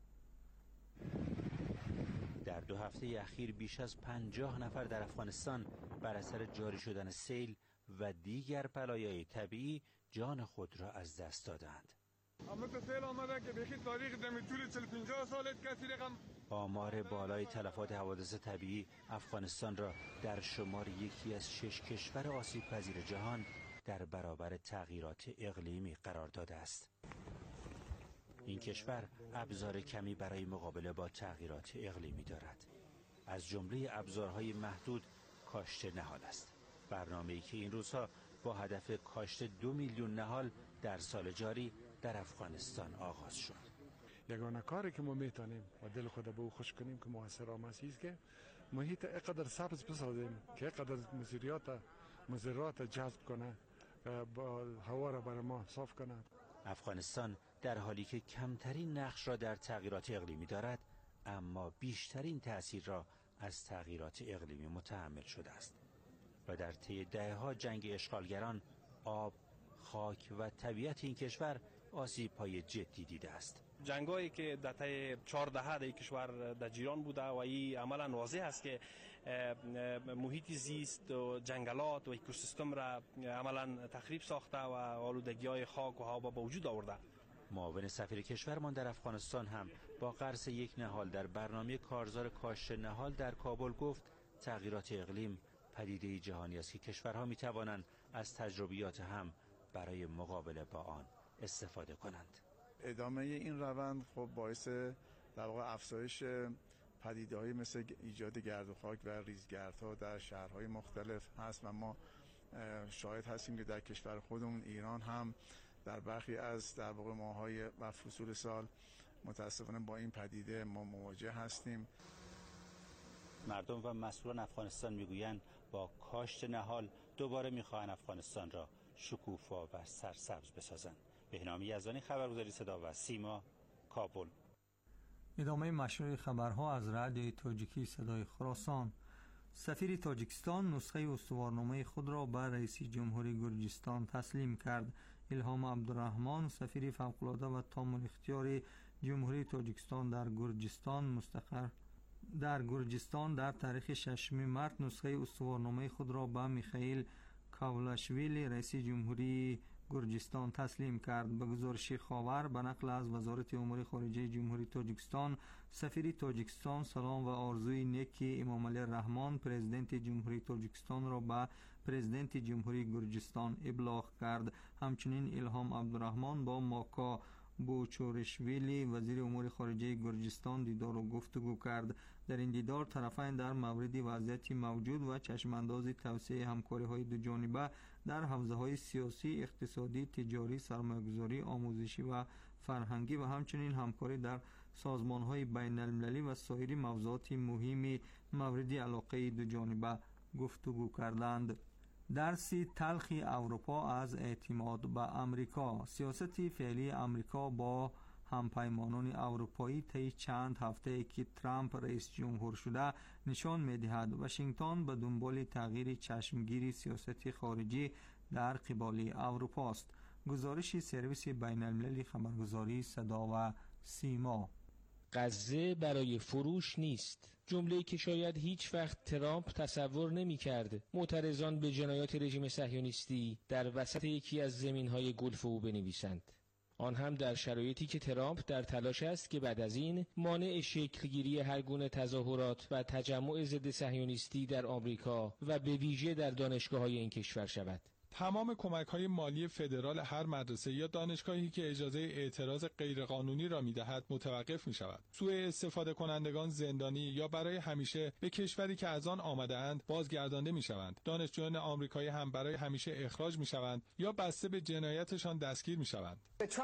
در دو هفته اخیر بیش از پنجاه نفر در افغانستان بر اثر جاری شدن سیل و دیگر بلایای طبیعی جان خود را از دست دادند. سیل آمده که بخی تاریخ دمی طول چهل پنجاه سالت کسی رقم. آمار بالای تلفات حوادث طبیعی افغانستان را در شمار یکی از شش کشور آسیب پذیر جهان در برابر تغییرات اقلیمی قرار داده است. این کشور ابزار کمی برای مقابله با تغییرات اقلیمی دارد. از جمله ابزارهای محدود کاشت نهال است. برنامه‌ای که این روزها با هدف کاشت دو میلیون نهال در سال جاری در افغانستان آغاز شد. یگانه کاری که ما میتونیم و دل خود به او خوش کنیم که موثر آمد است که محیط اینقدر سبز بسازیم که اینقدر مزریات مزرات جذب کنه، با هوا را برای ما صاف کنه. افغانستان در حالی که کمترین نقش را در تغییرات اقلیمی دارد، اما بیشترین تأثیر را از تغییرات اقلیمی متحمل شده است و در طی دهه‌ها جنگ اشغالگران آب، خاک و طبیعت این کشور آسیب‌های جدی دیده است. جنگایی که در طی چهار دهه در کشور در جریان بوده و این عملاً واضح است که محیط زیست و جنگلات و اکوسیستم را عملاً تخریب ساخته و آلودگی‌های خاک و هوا به وجود آورده. معاون سفیر کشورمان در افغانستان هم با قرض یک نهال در برنامه کارزار کاشت نهال در کابل گفت تغییرات اقلیم پدیده جهانی است که کشورها می توانند از تجربیات هم برای مقابله با آن استفاده کنند. ادامه این روند خب باعث در واقع افزایش پدیده‌های مثل ایجاد گرد و خاک و ریزگردها در شهرهای مختلف هست و ما شاهد هستیم که در کشور خودمون ایران هم در برخی از در واقع ماه‌های و فصول سال متاسفانه با این پدیده ما مواجه هستیم. مردم و مسئولان افغانستان میگویند با کاشت نهال دوباره میخواهند افغانستان را شکوفا و سرسبز بسازند. بهنام یزدانی، خبرگزاری صدا و سیما، کابل. ادامه مشروع خبرها از رادیوی تاجیکی صدای خراسان. سفیر تاجیکستان نسخه استوارنامه خود را به رئیس جمهوری گرجستان تسلیم کرد. الهام عبدالرحمن، سفیر فوق‌العاده و تام الاختیار جمهوری تاجیکستان در گرجستان مستقر در گرجستان در تاریخ ششم مارس نسخه استوارنامه خود را به میخائیل کاولاشویلی رئیس جمهوری گرجستان تسلیم کرد. به گزارش خاور به نقل از وزارت امور خارجه جمهوری تاجیکستان، سفیر تاجیکستان سلام و آرزوی نیکی امام علی رحمان پرزیدنت جمهوری تاجیکستان را به پرزیدنت جمهوری گرجستان ابلاغ کرد. همچنین الهام عبدالرحمن با ماکا بوچورشویلی وزیر امور خارجه گرجستان دیدار و گفتگو کرد. در این دیدار طرفین در مورد وضعیت موجود و چشمانداز توسعه همکاری‌های دو جانبه در حوزه‌های سیاسی، اقتصادی، تجاری، سرمایه‌گذاری، آموزشی و فرهنگی و همچنین همکاری در سازمان‌های بین‌المللی و سایر موضوعات مهم مورد علاقه دو جانبه گفتگو کردند. درسی تلخی اروپا از اعتماد به امریکا. سیاست فعلی امریکا با همپیمانان اروپایی طی چند هفته که ترامپ رئیس جمهور شده نشان می‌دهد واشنگتن به دنبال تغییر چشمگیری سیاست خارجی در قبال اروپا است. گزارش سرویس بین‌المللی خبرگزاری صدا و سیما. غزه برای فروش نیست، جمله‌ای که شاید هیچ وقت ترامپ تصور نمی‌کرد معترضان به جنایات رژیم صهیونیستی در وسط یکی از زمین‌های گلف او بنویسند، آن هم در شرایطی که ترامپ در تلاش است که بعد از این مانع شکلگیری هر گونه تظاهرات و تجمع ضد صهیونیستی در آمریکا و به ویژه در دانشگاه‌های این کشور شود. تمام کمک‌های مالی فدرال هر مدرسه یا دانشگاهی که اجازه اعتراض غیرقانونی را می‌دهد متوقف می‌شود. سوء استفاده کنندگان زندانی یا برای همیشه به کشوری که از آن آمده‌اند بازگردانده می‌شوند. دانشجویان آمریکایی هم برای همیشه اخراج می‌شوند یا بسته به جنایتشان دستگیر می‌شوند.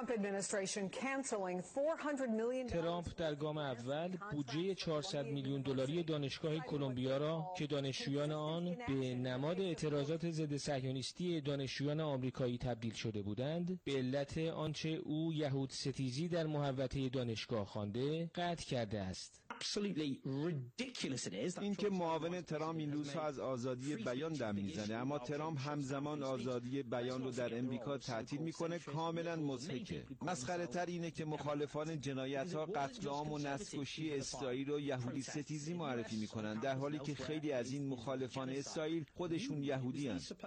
ترامپ در گام اول بودجه چهارصد میلیون دلاری دانشگاه کلمبیا را که دانشجویان آن به نماد اعتراضات ضد صهیونیستی محوطه دانشجویان آمریکایی تبدیل شده بودند، به علت آنچه او یهود ستیزی در محوطه دانشگاه خوانده قطع کرده است. این که معاون ترامپ این روزها از آزادی بیان دم میزنه، اما ترامپ همزمان آزادی بیان رو در امریکا تعطیل میکنه، کاملا مضحکه. مسخره تر اینه که مخالفان جنایت‌ها، قتل عام و نسل‌کشی اسرائیل رو یهودی ستیزی معرفی میکنن، در حالی که خیلی از این مخالفان اسرائیل خودشون یهودی هستند.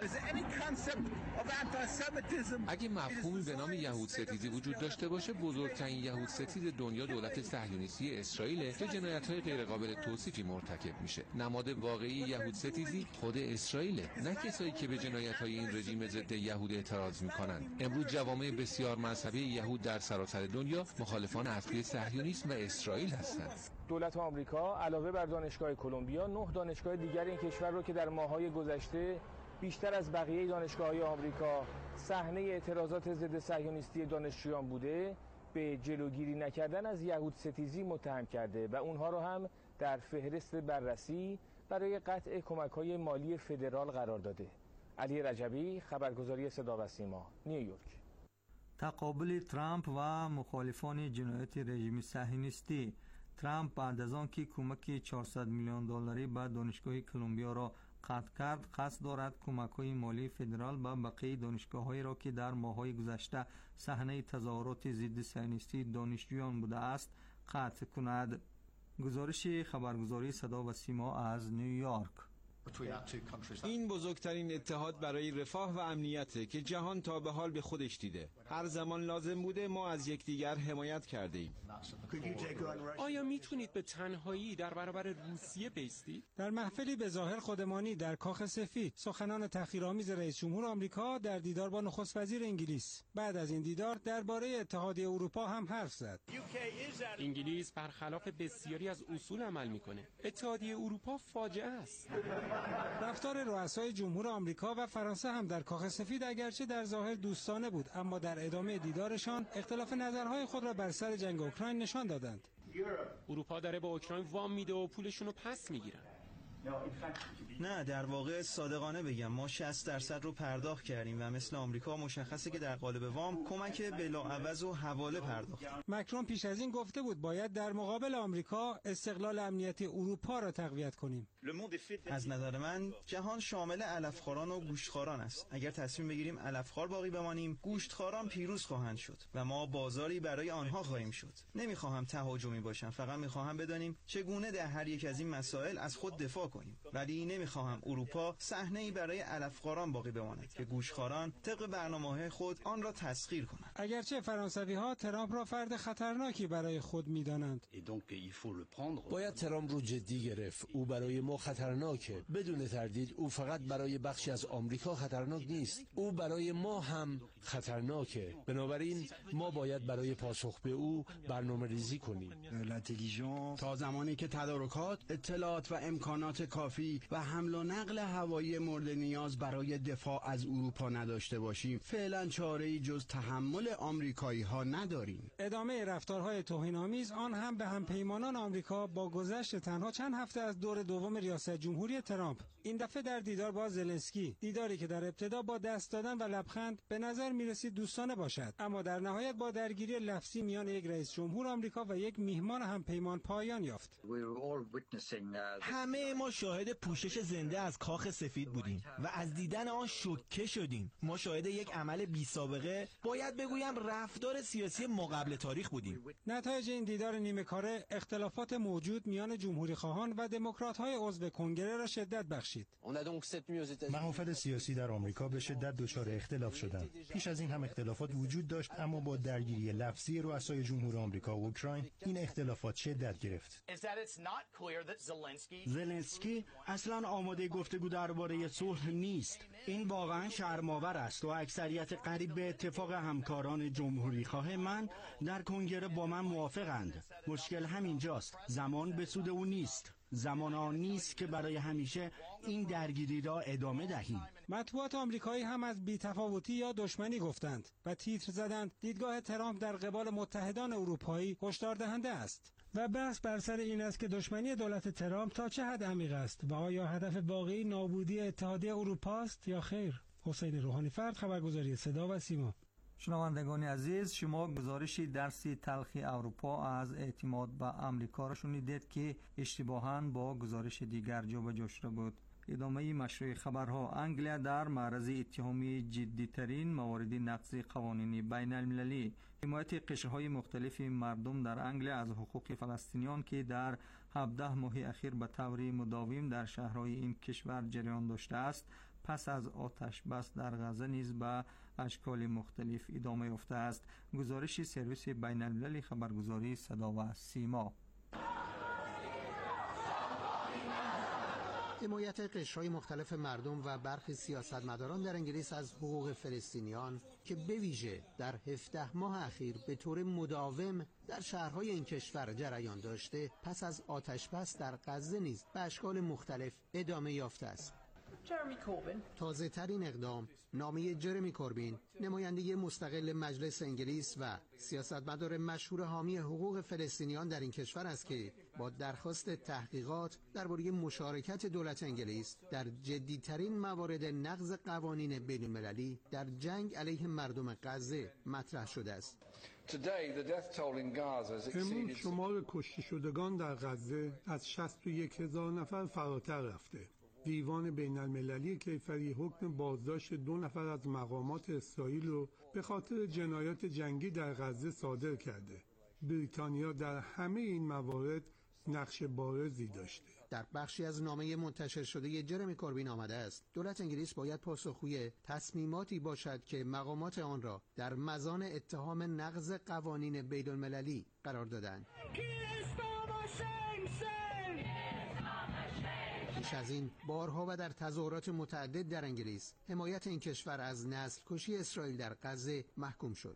اگه مفهومی به نام یهود ستیزی وجود داشته باشه، بزرگترین یهود ستیز دنیا دولت صهیونیستی اسرائیل که جنایت‌های غیرقابل توصیفی مرتکب میشه. نماد واقعی یهود ستیزی خود اسرائیل، نه کسایی که به جنایت‌های این رژیم ضد یهود اعتراض میکنن. امروز جوامع بسیار مذهبی یهود در سراسر دنیا مخالفان اصلی صهیونیسم و اسرائیل هستند. دولت آمریکا علاوه بر دانشگاه کلمبیا، نه دانشگاه دیگر این کشور رو که در ماه‌های گذشته بیشتر از بقیه دانشگاه‌های آمریکا صحنه اعتراضات ضد صهیونیستی دانشجویان بوده، به جلوگیری نکردن از یهود ستیزی متهم کرده و اونها رو هم در فهرست بررسی برای قطع کمک‌های مالی فدرال قرار داده. علی رجبی، خبرگزاری صدا و سیما، نیویورک. تقابل ترامپ و مخالفان جنایت رژیم صهیونیستی. ترامپ بعد از آن که کمک چهارصد میلیون دلاری به دانشگاه کلمبیا را قطع کرد، قصد دارد کمک‌های مالی فدرال به بقیه دانشگاه‌هایی را که در ماه‌های گذشته صحنه تظاهرات ضد صهیونیستی دانشجویان بوده است قطع کند. گزارش خبرگزاری صدا و سیما از نیویورک. این بزرگترین اتحاد برای رفاه و امنیته که جهان تا به حال به خودش دیده. هر زمان لازم بوده ما از یکدیگر حمایت کرده ایم. آیا میتونید به تنهایی در برابر روسیه بایستید؟ در محفلی به ظاهر خودمانی در کاخ سفید، سخنان تحقیرآمیز رئیس جمهور آمریکا در دیدار با نخست وزیر انگلیس. بعد از این دیدار درباره اتحادیه اروپا هم حرف زد. انگلیس برخلاف بسیاری از اصول عمل میکنه. اتحادیه اروپا فاجعه است. رفتار رؤسای جمهور آمریکا و فرانسه هم در کاخ سفید اگرچه در ظاهر دوستانه بود، اما در ادامه دیدارشان اختلاف نظرهای خود را بر سر جنگ اوکراین نشان دادند. اروپا داره به اوکراین وام میده و پولشون رو پس میگیرن. نه، در واقع صادقانه بگم ما شصت درصد رو پرداخت کردیم و مثل آمریکا مشخصه که در قالب وام کمک بلاعوض و حواله پرداخت. مکرون پیش از این گفته بود باید در مقابل آمریکا استقلال امنیتی اروپا را تقویت کنیم. از نظر من جهان شامل علفخواران و گوشتخواران است. اگر تصمیم بگیریم علفخوار باقی بمانیم، گوشتخواران پیروز خواهند شد و ما بازاری برای آنها خواهیم شد. نمیخواهم تهاجمی باشم، فقط میخواهم بدانیم چگونه در هر یک از این مسائل از خود دفاع کنیم. ولی نمیخواهم اروپا صحنه‌ای برای علفخواران باقی بماند که گوشتخواران طبق برنامه‌های خود آن را تسخیر کنند. اگرچه فرانسوی‌ها ترامپ را فرد خطرناکی برای خود می‌دانند. باید ترامپ رو جدی گرفت. او برای ما خطرناکه. بدون تردید او فقط برای بخشی از آمریکا خطرناک نیست. او برای ما هم خطرناکه. بنابراین ما باید برای پاسخ به او برنامه‌ریزی کنیم. تا زمانی که تدارکات، اطلاعات و امکانات کافی و حمل و نقل هوایی مورد نیاز برای دفاع از اروپا نداشته باشیم، فعلا چاره‌ای جز تحمل آمریکایی‌ها نداریم. ادامه رفتارهای توهین‌آمیز آن هم به همپیمانان آمریکا با گذشت تنها چند هفته از دور دوم ریاست جمهوری ترامپ. این دفعه در دیدار با زلنسکی، دیداری که در ابتدا با دست دادن و لبخند به نظر می‌رسید دوستانه باشد، اما در نهایت با درگیری لفظی میان یک رئیس جمهور آمریکا و یک میهمان همپیمان پایان یافت. همه ما شاهد پوشش زنده از کاخ سفید بودیم و از دیدن آن شوکه شدیم. ما شاهد یک عمل بی سابقه، باید بگویم رفتار سیاسی ماقبل تاریخ بودیم. نتایج این دیدار نیمه کاره اختلافات موجود میان جمهوری خواهان و دموکرات‌های عضو کنگره را شدت بخشید. محافل سیاسی در آمریکا به شدت دچار اختلاف شدند. پیش از این هم اختلافات وجود داشت، اما با درگیری لفظی رؤسای جمهور آمریکا و اوکراین این اختلافات شدت گرفت. زلنسکی اصلا آماده گفتگو درباره صلح نیست. این واقعا شرم‌آور است و اکثریت قریب به اتفاق همکاران جمهوری خواه من در کنگره با من موافقند. مشکل همینجاست. زمان به سود او نیست. زمان آن نیست که برای همیشه این درگیری را ادامه دهیم. مطبوعات آمریکایی هم از بی‌تفاوتی یا دشمنی گفتند و تیتر زدند دیدگاه ترامپ در قبال متحدان اروپایی هشدار دهنده است. و بحث بر سر این است که دشمنی دولت ترامپ تا چه حد عمیق است و آیا هدف واقعی نابودی اتحادیه اروپا است یا خیر. حسین روحانی فرد، خبرگزاری صدا و سیما. شنوندگان عزیز، شما گزارش درسی تلخی اروپا از اعتماد به آمریکا را شنیدید که اشتباهاً با گزارش دیگر جابجا شده بود. ادامه مشروع خبرها. انگلیا در معرض اتهام جدی‌ترین موارد نقض قوانین بین المللی. حمایت قشرهای مختلف مردم در انگلیا از حقوق فلسطینیان که در هفده ماه اخیر به طور مداوم در شهرهای این کشور جریان داشته است، پس از آتش بس در غزه نیز به اشکال مختلف ادامه یافته است. گزارش سرویس بین المللی خبرگزاری صدا و سیما. حمایت قشرهای مختلف مردم و برخی سیاستمداران در انگلیس از حقوق فلسطینیان که به ویژه در هفده ماه اخیر به طور مداوم در شهرهای این کشور جریان داشته، پس از آتش‌بس در غزه نیز به اشکال مختلف ادامه یافته است. تازه ترین اقدام نامه جرمی کوربین، نماینده مستقل مجلس انگلیس و سیاستمدار مشهور حامی حقوق فلسطینیان در این کشور است که با درخواست تحقیقات درباره مشارکت دولت انگلیس در جدی‌ترین موارد نقض قوانین بین‌المللی در جنگ علیه مردم غزه مطرح شده است. امروز شمار کشته شدگان در غزه از شصت و یک هزار نفر فراتر رفته. دیوان بین المللی کیفری حکم بازداشت دو نفر از مقامات اسرائیل رو به خاطر جنایات جنگی در غزه صادر کرده. بریتانیا در همه این موارد نقش بارزی داشته. در بخشی از نامه منتشر شده جرمی کوربین آمده است دولت انگلیس باید پاسخگوی تصمیماتی باشد که مقامات آن را در مزان اتهام نقض قوانین بین المللی قرار دادند. پیش از این بارها و در تظاهرات متعدد در انگلیس حمایت این کشور از نسل کشی اسرائیل در غزه محکوم شد.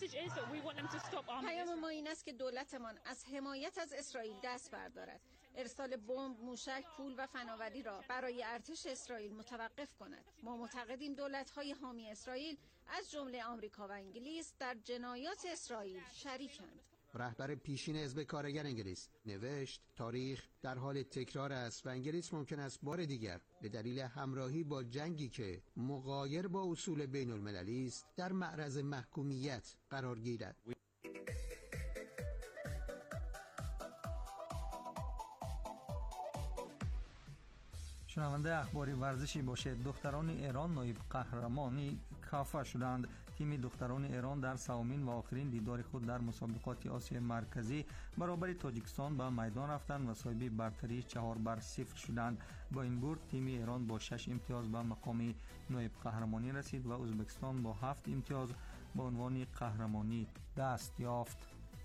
پیام ما این است که دولتمان از حمایت از اسرائیل دست بردارد، ارسال بمب، موشک، پول و فناوری را برای ارتش اسرائیل متوقف کند. ما معتقدیم دولت‌های حامی اسرائیل از جمله آمریکا و انگلیس در جنایات اسرائیل شریکند. رهبر پیشین حزب کارگر انگلیس نوشت تاریخ در حال تکرار است و انگلیس ممکن است بار دیگر به دلیل همراهی با جنگی که مغایر با اصول بین المللی است در معرض محکومیت قرار گیرد. شنونده اخباری ورزشی باشد. دختران ایران نایب قهرمانی کافا شدند. تیم دختران ایران در سومین و آخرین دیدار خود در مسابقات آسیای مرکزی برابر تاجیکستان به میدان رفتند و صاحب برتری چهار بر صفر شدند. با این برد تیم ایران با شش امتیاز به مقام نایب قهرمانی رسید و ازبکستان با هفت امتیاز به عنوان قهرمانی دست یافت.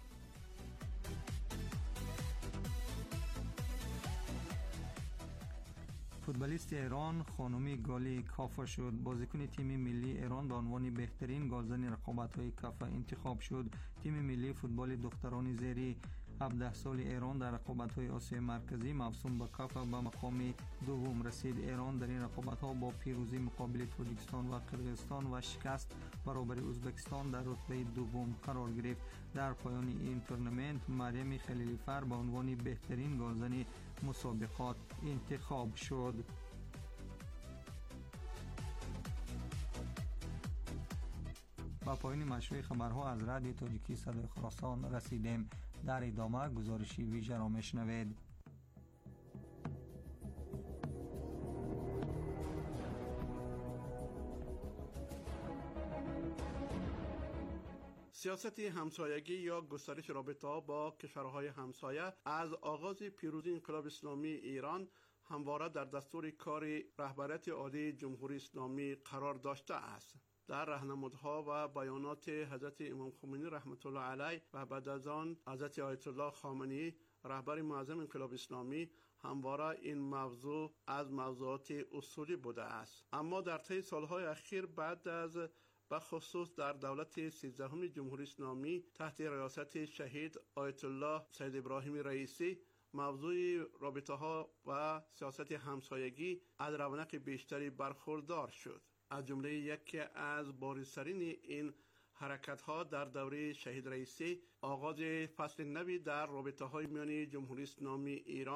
فوتبالیست ایران خانمی گالی کافا شد. بازیکن تیم ملی ایران به عنوان بهترین گلزن رقابت‌های کافا انتخاب شد. تیم ملی فوتبال دختران زیر هفده سال ایران در رقابت‌های آسیای مرکزی موسوم به کافا به مقام دوم رسید. ایران در این رقابت‌ها با پیروزی مقابل تاجیکستان و قرقیزستان و شکست برابر ازبکستان در رتبه دوم قرار گرفت. در پایان این تورنمنت مریم خلیلی‌فر به عنوان بهترین گلزن مسابقات انتخاب شد. با پایان مشروع خبرها از رادیو تاجیکی صدای خراسان رسیدیم. در ادامه گزارشی ویژه را میشنوید. سیاست همسایگی یا گسترش رابطه‌ها با کشورهای همسایه از آغاز پیروزی انقلاب اسلامی ایران همواره در دستور کار رهبریت عالی جمهوری اسلامی قرار داشته است. در راهنمودها و بیانات حضرت امام خمینی رحمت الله علیه و بعد از آن حضرت آیت الله خامنه‌ای رهبر معظم انقلاب اسلامی همواره این موضوع از موضوعات اصولی بوده است. اما در طی سالهای اخیر بعد از به خصوص در دولت سیزدهم جمهوری اسلامی تحت ریاست شهید آیت الله سید ابراهیم رئیسی موضوع رابطه‌ها و سیاست همسایگی از رونق بیشتری برخوردار شد. از جمله یکی از بارزترین این حرکت‌ها در دوره شهید رئیسی آغاز فصل نوی در رابطه‌های میان جمهوری اسلامی ایران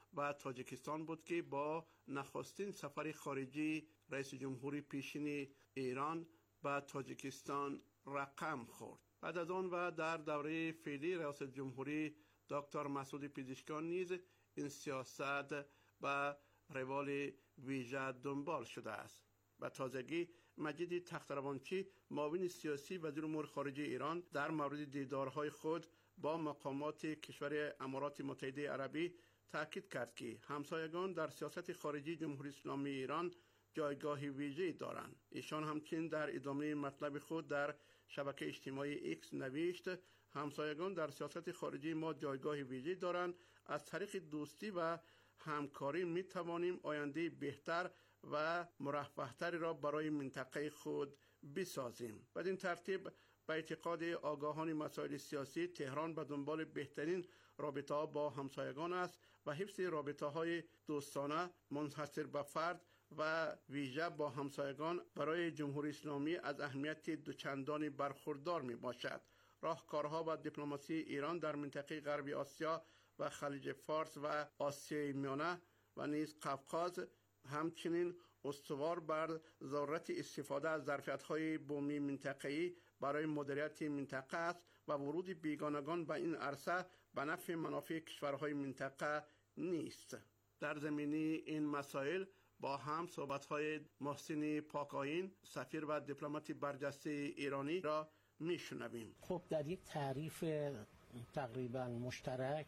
و تاجیکستان بود که با نخستین سفر خارجی رئیس جمهوری پیشین ایران به تاجیکستان رقم خورد. بعد از آن و در دوره فعلی ریاست جمهوری دکتر مسعود پزشکیان نیز این سیاست به روال ویژه دنبال شده است. و تازگی مجید تختروانچی معاون سیاسی وزیر امور خارجه ایران در مورد دیدارهای خود با مقامات کشور امارات متحده عربی تاکید کرد که همسایگان در سیاست خارجی جمهوری اسلامی ایران جایگاه ویژه‌ای دارند. ایشان همچنین در ادامه مطلب خود در شبکه اجتماعی ایکس نوشت همسایگان در سیاست خارجی ما جایگاه ویژه‌ای دارند. از طریق دوستی و همکاری می توانیم آینده بهتر و مرفه‌تری را برای منطقه خود بسازیم. بدین ترتیب به اعتقاد آگاهان مسائل سیاسی تهران به دنبال بهترین رابطه‌ها با همسایگان است و حفظ رابطه‌های دوستانه منحصر به فرد و ویژه با همسایگان برای جمهوری اسلامی از اهمیت دوچندانی برخوردار می باشد. راهکارها و دیپلماسی ایران در منطقه غرب آسیا و خلیج فارس و آسیای میانه و نیز قفقاز همچنین استوار بر ضرورت استفاده از ظرفیت‌های بومی منطقه‌ای برای مدیریت منطقه است و ورود بیگانگان به این عرصه به نفع منافع کشورهای منطقه نیست. در زمینه این مسائل با هم صحبت‌های محسن پاک‌آیین سفیر و دیپلمات برجسته ایرانی را میشنویم. خب در یک تعریف تقریبا مشترک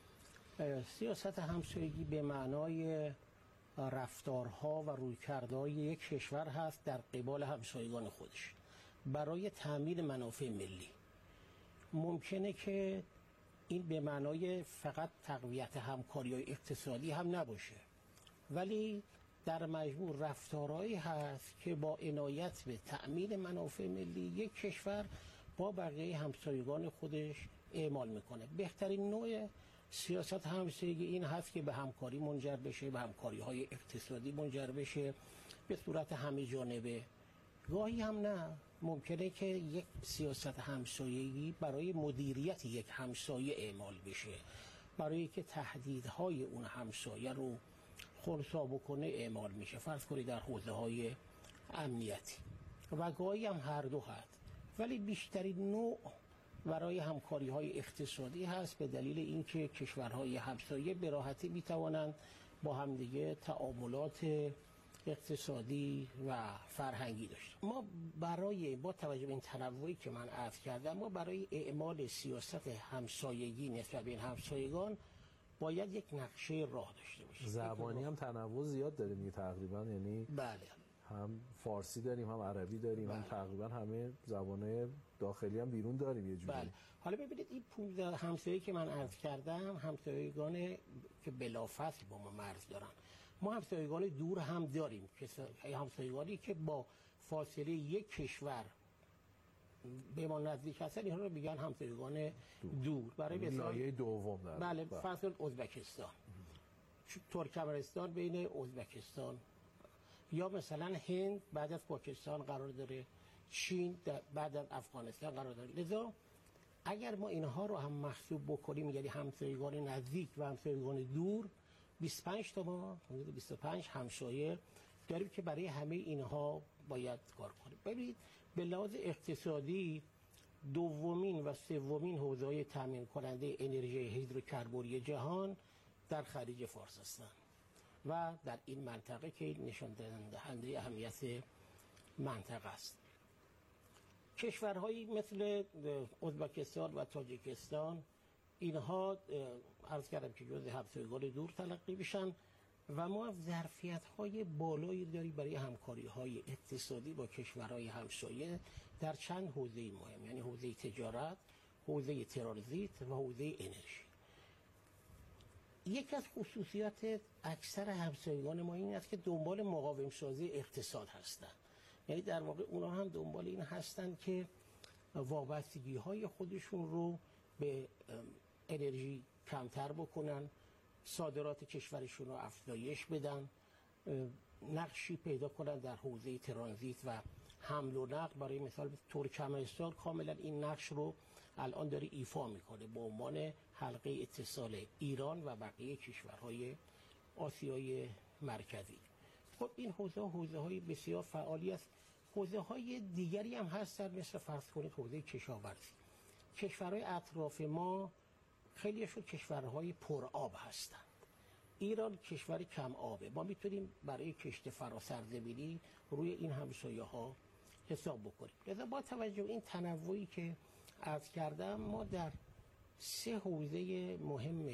سیاست همسایگی به معنای رفتارها و رویکردهای یک کشور هست در قبال همسایگان خودش برای تأمین منافع ملی. ممکنه که این به معنای فقط تقویت همکاری‌های اقتصادی هم نباشه، ولی در مجموع رفتارهایی هست که با عنایت به تأمین منافع ملی یک کشور با بقیه همسایگان خودش اعمال میکنه. بهترین نوع سیاست همسایگی این هست که به همکاری منجر بشه، به همکاری‌های اقتصادی منجر بشه به صورت همه جانبه. گاهی هم نه، ممکنه که یک سیاست همسایگی برای مدیریت یک همسایه اعمال بشه، برای که تهدیدهای اون همسایه رو خنثی بکنه اعمال میشه، فرض کنید در حوزه‌های امنیتی، و گاهی هم هر دو هست، ولی بیشترین نوع برای همکاری‌های اقتصادی هست به دلیل اینکه کشورهای همسایه به راحتی میتوانند با همدیگه تعاملات اقتصادی و فرهنگی داشته. ما برای با توجه به این تنوعی که من عرض کردم، ما برای اعمال سیاست همسایگی نسبت به این همسایگان باید یک نقشه راه داشته باشیم. زبانی هم تنوع زیاد داریم دیگه تقریبا، یعنی بله هم فارسی داریم، هم عربی داریم، بله. هم تقریبا همه زبان‌های داخلی هم بیرون داریم یه جوری. بله. حالا ببینید این پونزده همسایه‌ای که من عرض کردم همسایگان که بلافاصله با ما مرز دارن. ما همسایگان دور هم داریم که همسایگانی که با فاصله یک کشور به ما نزدیک هستن، اینها رو میگن همسایگان دور, دور. برای مثال لایه دوم در بله فصل ازبکستان، ترکمنستان بین ازبکستان، یا مثلا هند بعد از پاکستان قرار داره، چین بعد از افغانستان قرار داره. لذا اگر ما اینها رو هم محسوب بکنیم، یعنی همسایگان نزدیک و همسایگان دور، بیست و پنج تا ما حدود بیست و پنج همسایه داریم که برای همه اینها باید کار کنیم. ببینید به لحاظ اقتصادی دومین و سومین حوزه‌های تامین کننده انرژی هیدروکربنی جهان در خلیج فارس هستند و در این منطقه که نشان دهنده اهمیت منطقه است. کشورهایی مثل ازبکستان و تاجیکستان اینها عرض کردم که جزء همسایگان دور تلقی بشن و ما ظرفیت‌های بالایی داریم برای همکاری‌های اقتصادی با کشورهای همسایه در چند حوزه مهم، یعنی حوزه تجارت، حوزه ترانزیت و حوزه انرژی. یکی از خصوصیات اکثر همسایگان ما این است که دنبال مقاوم سازی اقتصاد هستند. یعنی در واقع اونا هم دنبال این هستند که وابستگی‌های خودشون رو به انرژی کمتر بکنن، صادرات کشورشون رو افزایش بدن، نقشی پیدا کنن در حوزه ترانزیت و حمل و نقل. برای مثال ترکمنستان کاملا این نقش رو الان داره ایفا میکنه به عنوان حلقه اتصال ایران و بقیه کشورهای آسیای مرکزی. خب این حوزه حوزه های بسیار فعالی است. حوزه های دیگری هم هستن، مثل فرض کنید حوزه کشاورزی. کشورهای اطراف ما خیلیشون کشورهای پرآب هستند. ایران کشور کم آبه. ما میتونیم برای کشت فراسرزمینی روی این همسایه ها حساب بکنیم. لذا با توجه به این تنوعی که عرض کردم، ما در سه حوزه مهم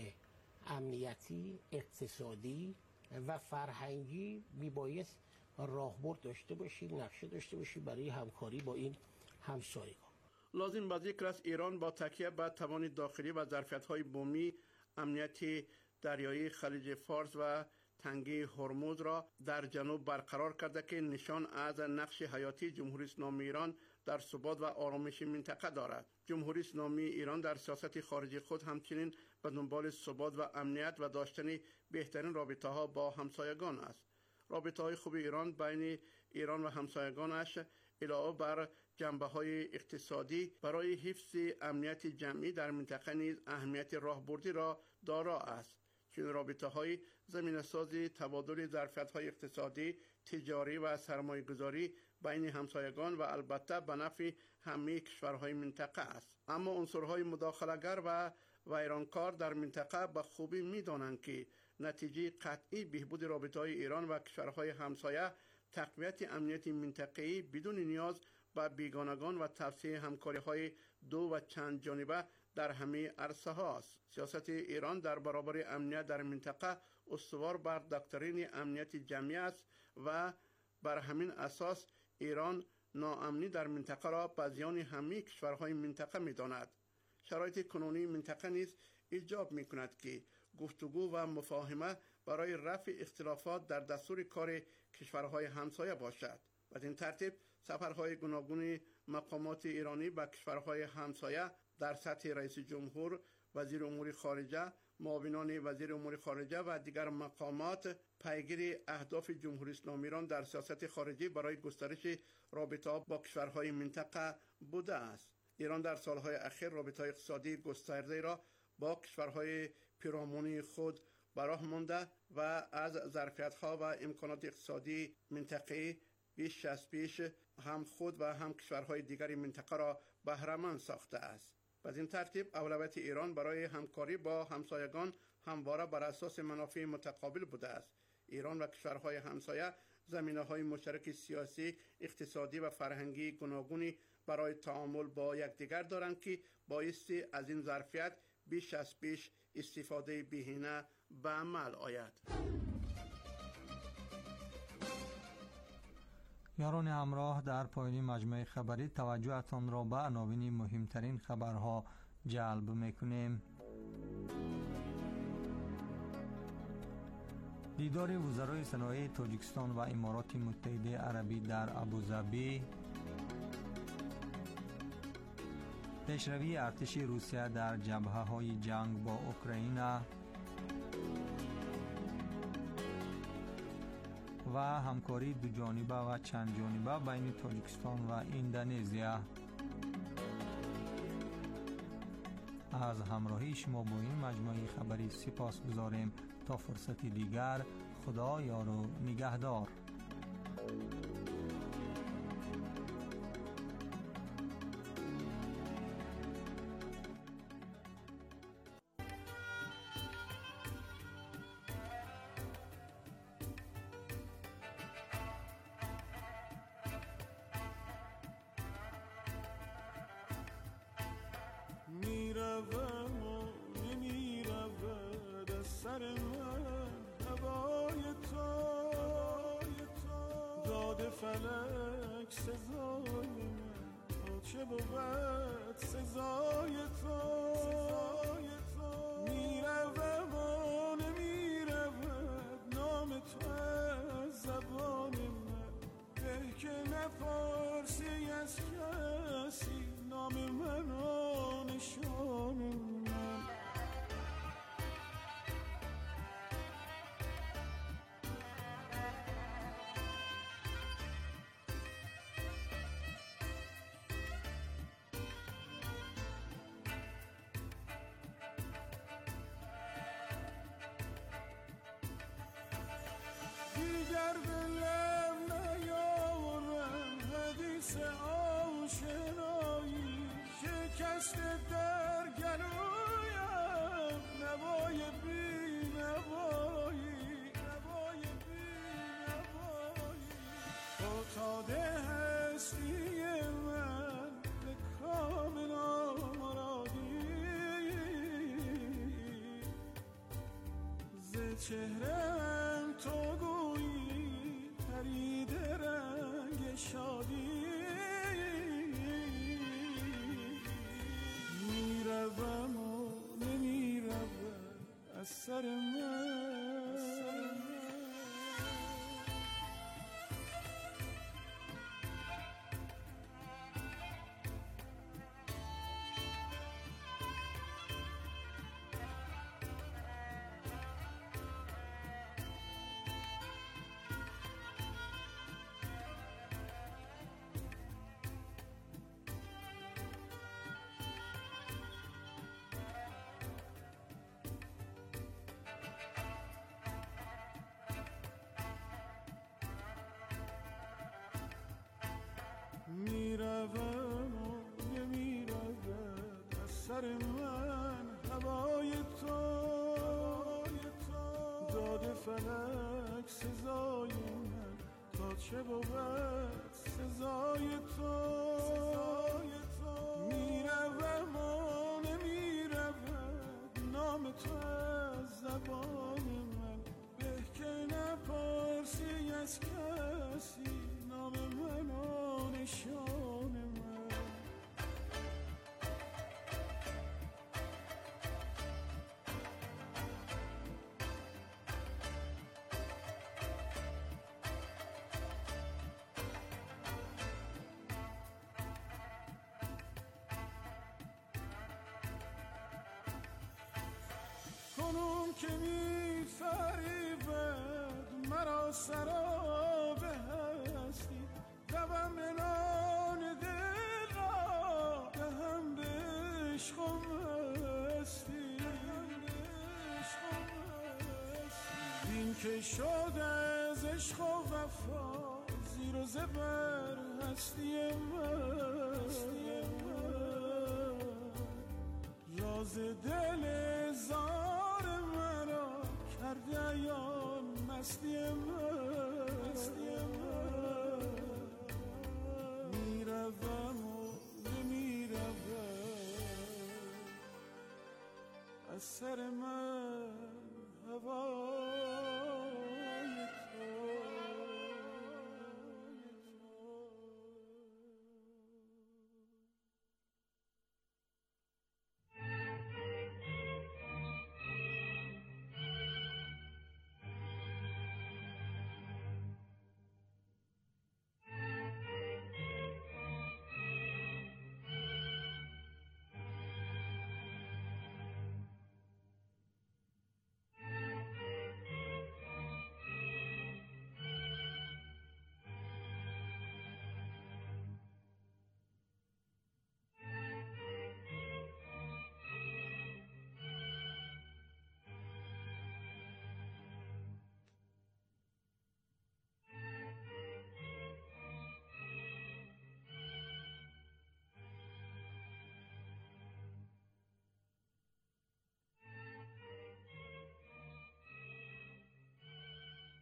امنیتی، اقتصادی و فرهنگی میبایست راهبرد داشته باشیم، نقشه داشته باشیم برای همکاری با این همسایگان. لازم به ذکر است ایران با تکیه بر توان داخلی و ظرفیت‌های بومی، امنیت دریایی خلیج فارس و تنگه هرمز را در جنوب برقرار کرده که نشان از نقش حیاتی جمهوری اسلامی ایران در ثبات و آرامش منطقه دارد. جمهوری اسلامی ایران در سیاست خارجی خود همچنین به دنبال ثبات و امنیت و داشتن بهترین رابطه‌ها با همسایگان است. رابطه‌های خوب ایران بین ایران و همسایگانش علاوه بر جنبه‌های اقتصادی برای حفظ امنیت جمعی در منطقه نیز اهمیت راهبردی را دارا است. چون رابطه‌های زمینه‌سازی تبادل ظرفیت‌های اقتصادی، تجاری و سرمایه‌گذاری بین همسایگان و البته به نفع همه کشورهای منطقه است. اما عنصرهای مداخله‌گر و ویرانکار در منطقه به خوبی می‌دانند که نتیجه قطعی بهبود رابطه‌های ایران و کشورهای همسایه تقویت امنیت منطقه‌ای بدون نیاز به بیگانگان و توسعه همکاری‌های دو و چند جانبه در همه عرصه هاست. سیاست ایران در برابر امنیت در منطقه استوار بر دکترین امنیت جمعی است و بر همین اساس ایران ناامنی در منطقه را به زیان همه کشورهای منطقه می‌داند. شرایط کنونی منطقه نیز ایجاب می‌کند که گفتگو و مفاهمه برای رفع اختلافات در دستور کار کشورهای همسایه باشد. و این ترتیب سفرهای گوناگون مقامات ایرانی به کشورهای همسایه در سطح رئیس جمهور، وزیر امور خارجه، معاونان وزیر امور خارجه و دیگر مقامات پیگیر اهداف جمهوری اسلامی ایران در سیاست خارجی برای گسترش رابطه با کشورهای منطقه بوده است. ایران در سالهای اخیر رابطه اقتصادی گسترده را با کشورهای پیرامون خود براه مانده و از ظرفیت‌ها و امکانات اقتصادی منطقه‌ای بیش از پیش هم خود و هم کشورهای دیگر منطقه را بهره‌مند ساخته است. از این ترتیب اولویت ایران برای همکاری با همسایگان همواره بر اساس منافع متقابل بوده است. ایران و کشورهای همسایه زمینه‌های مشترک سیاسی، اقتصادی و فرهنگی گوناگونی برای تعامل با یکدیگر دارند که بایستی از این ظرفیت بیش از پیش استفاده بهینه به عمل آید. یاران همراه، در پایان مجموعه خبری توجهتان را به عناوین مهمترین خبرها جلب میکنیم. دیدار وزرای صنایع تاجیکستان و امارات متحده عربی در ابوظبی، پیشروی ارتش روسیه در جبهه‌های جنگ با اوکراین و همکاری دو جانبه و چند جانبه بین تاجیکستان و اندونزیا. از همراهی شما با این مجموعه خبری سپاس گزاریم. تا فرصتی دیگر، خدا یار و نگهدار. فلک سزای من تا چه بود سزای تو میروم و نمیرود نام تو از زبان من به که نپرسی از کسی نام من و نشان من. چهرم تو گویی پرید رنگ شادی میروم و نمیروم از سر من میروم و نمیروم از سر من هوای تو داده فلک سزای من تا چه بود سزای تو میروم و نمیروم نام تو از زبان من به که نپرسی از کسی نام من و نشان من کنون که می فریبد مرا سراب هستی دوم منان دل را دهم به عشق و مستی این که شد از عشق و وفا زیر و زبر هستی من راز دل زار مرا کرده عیان مستی من میروم و نمیروم از سر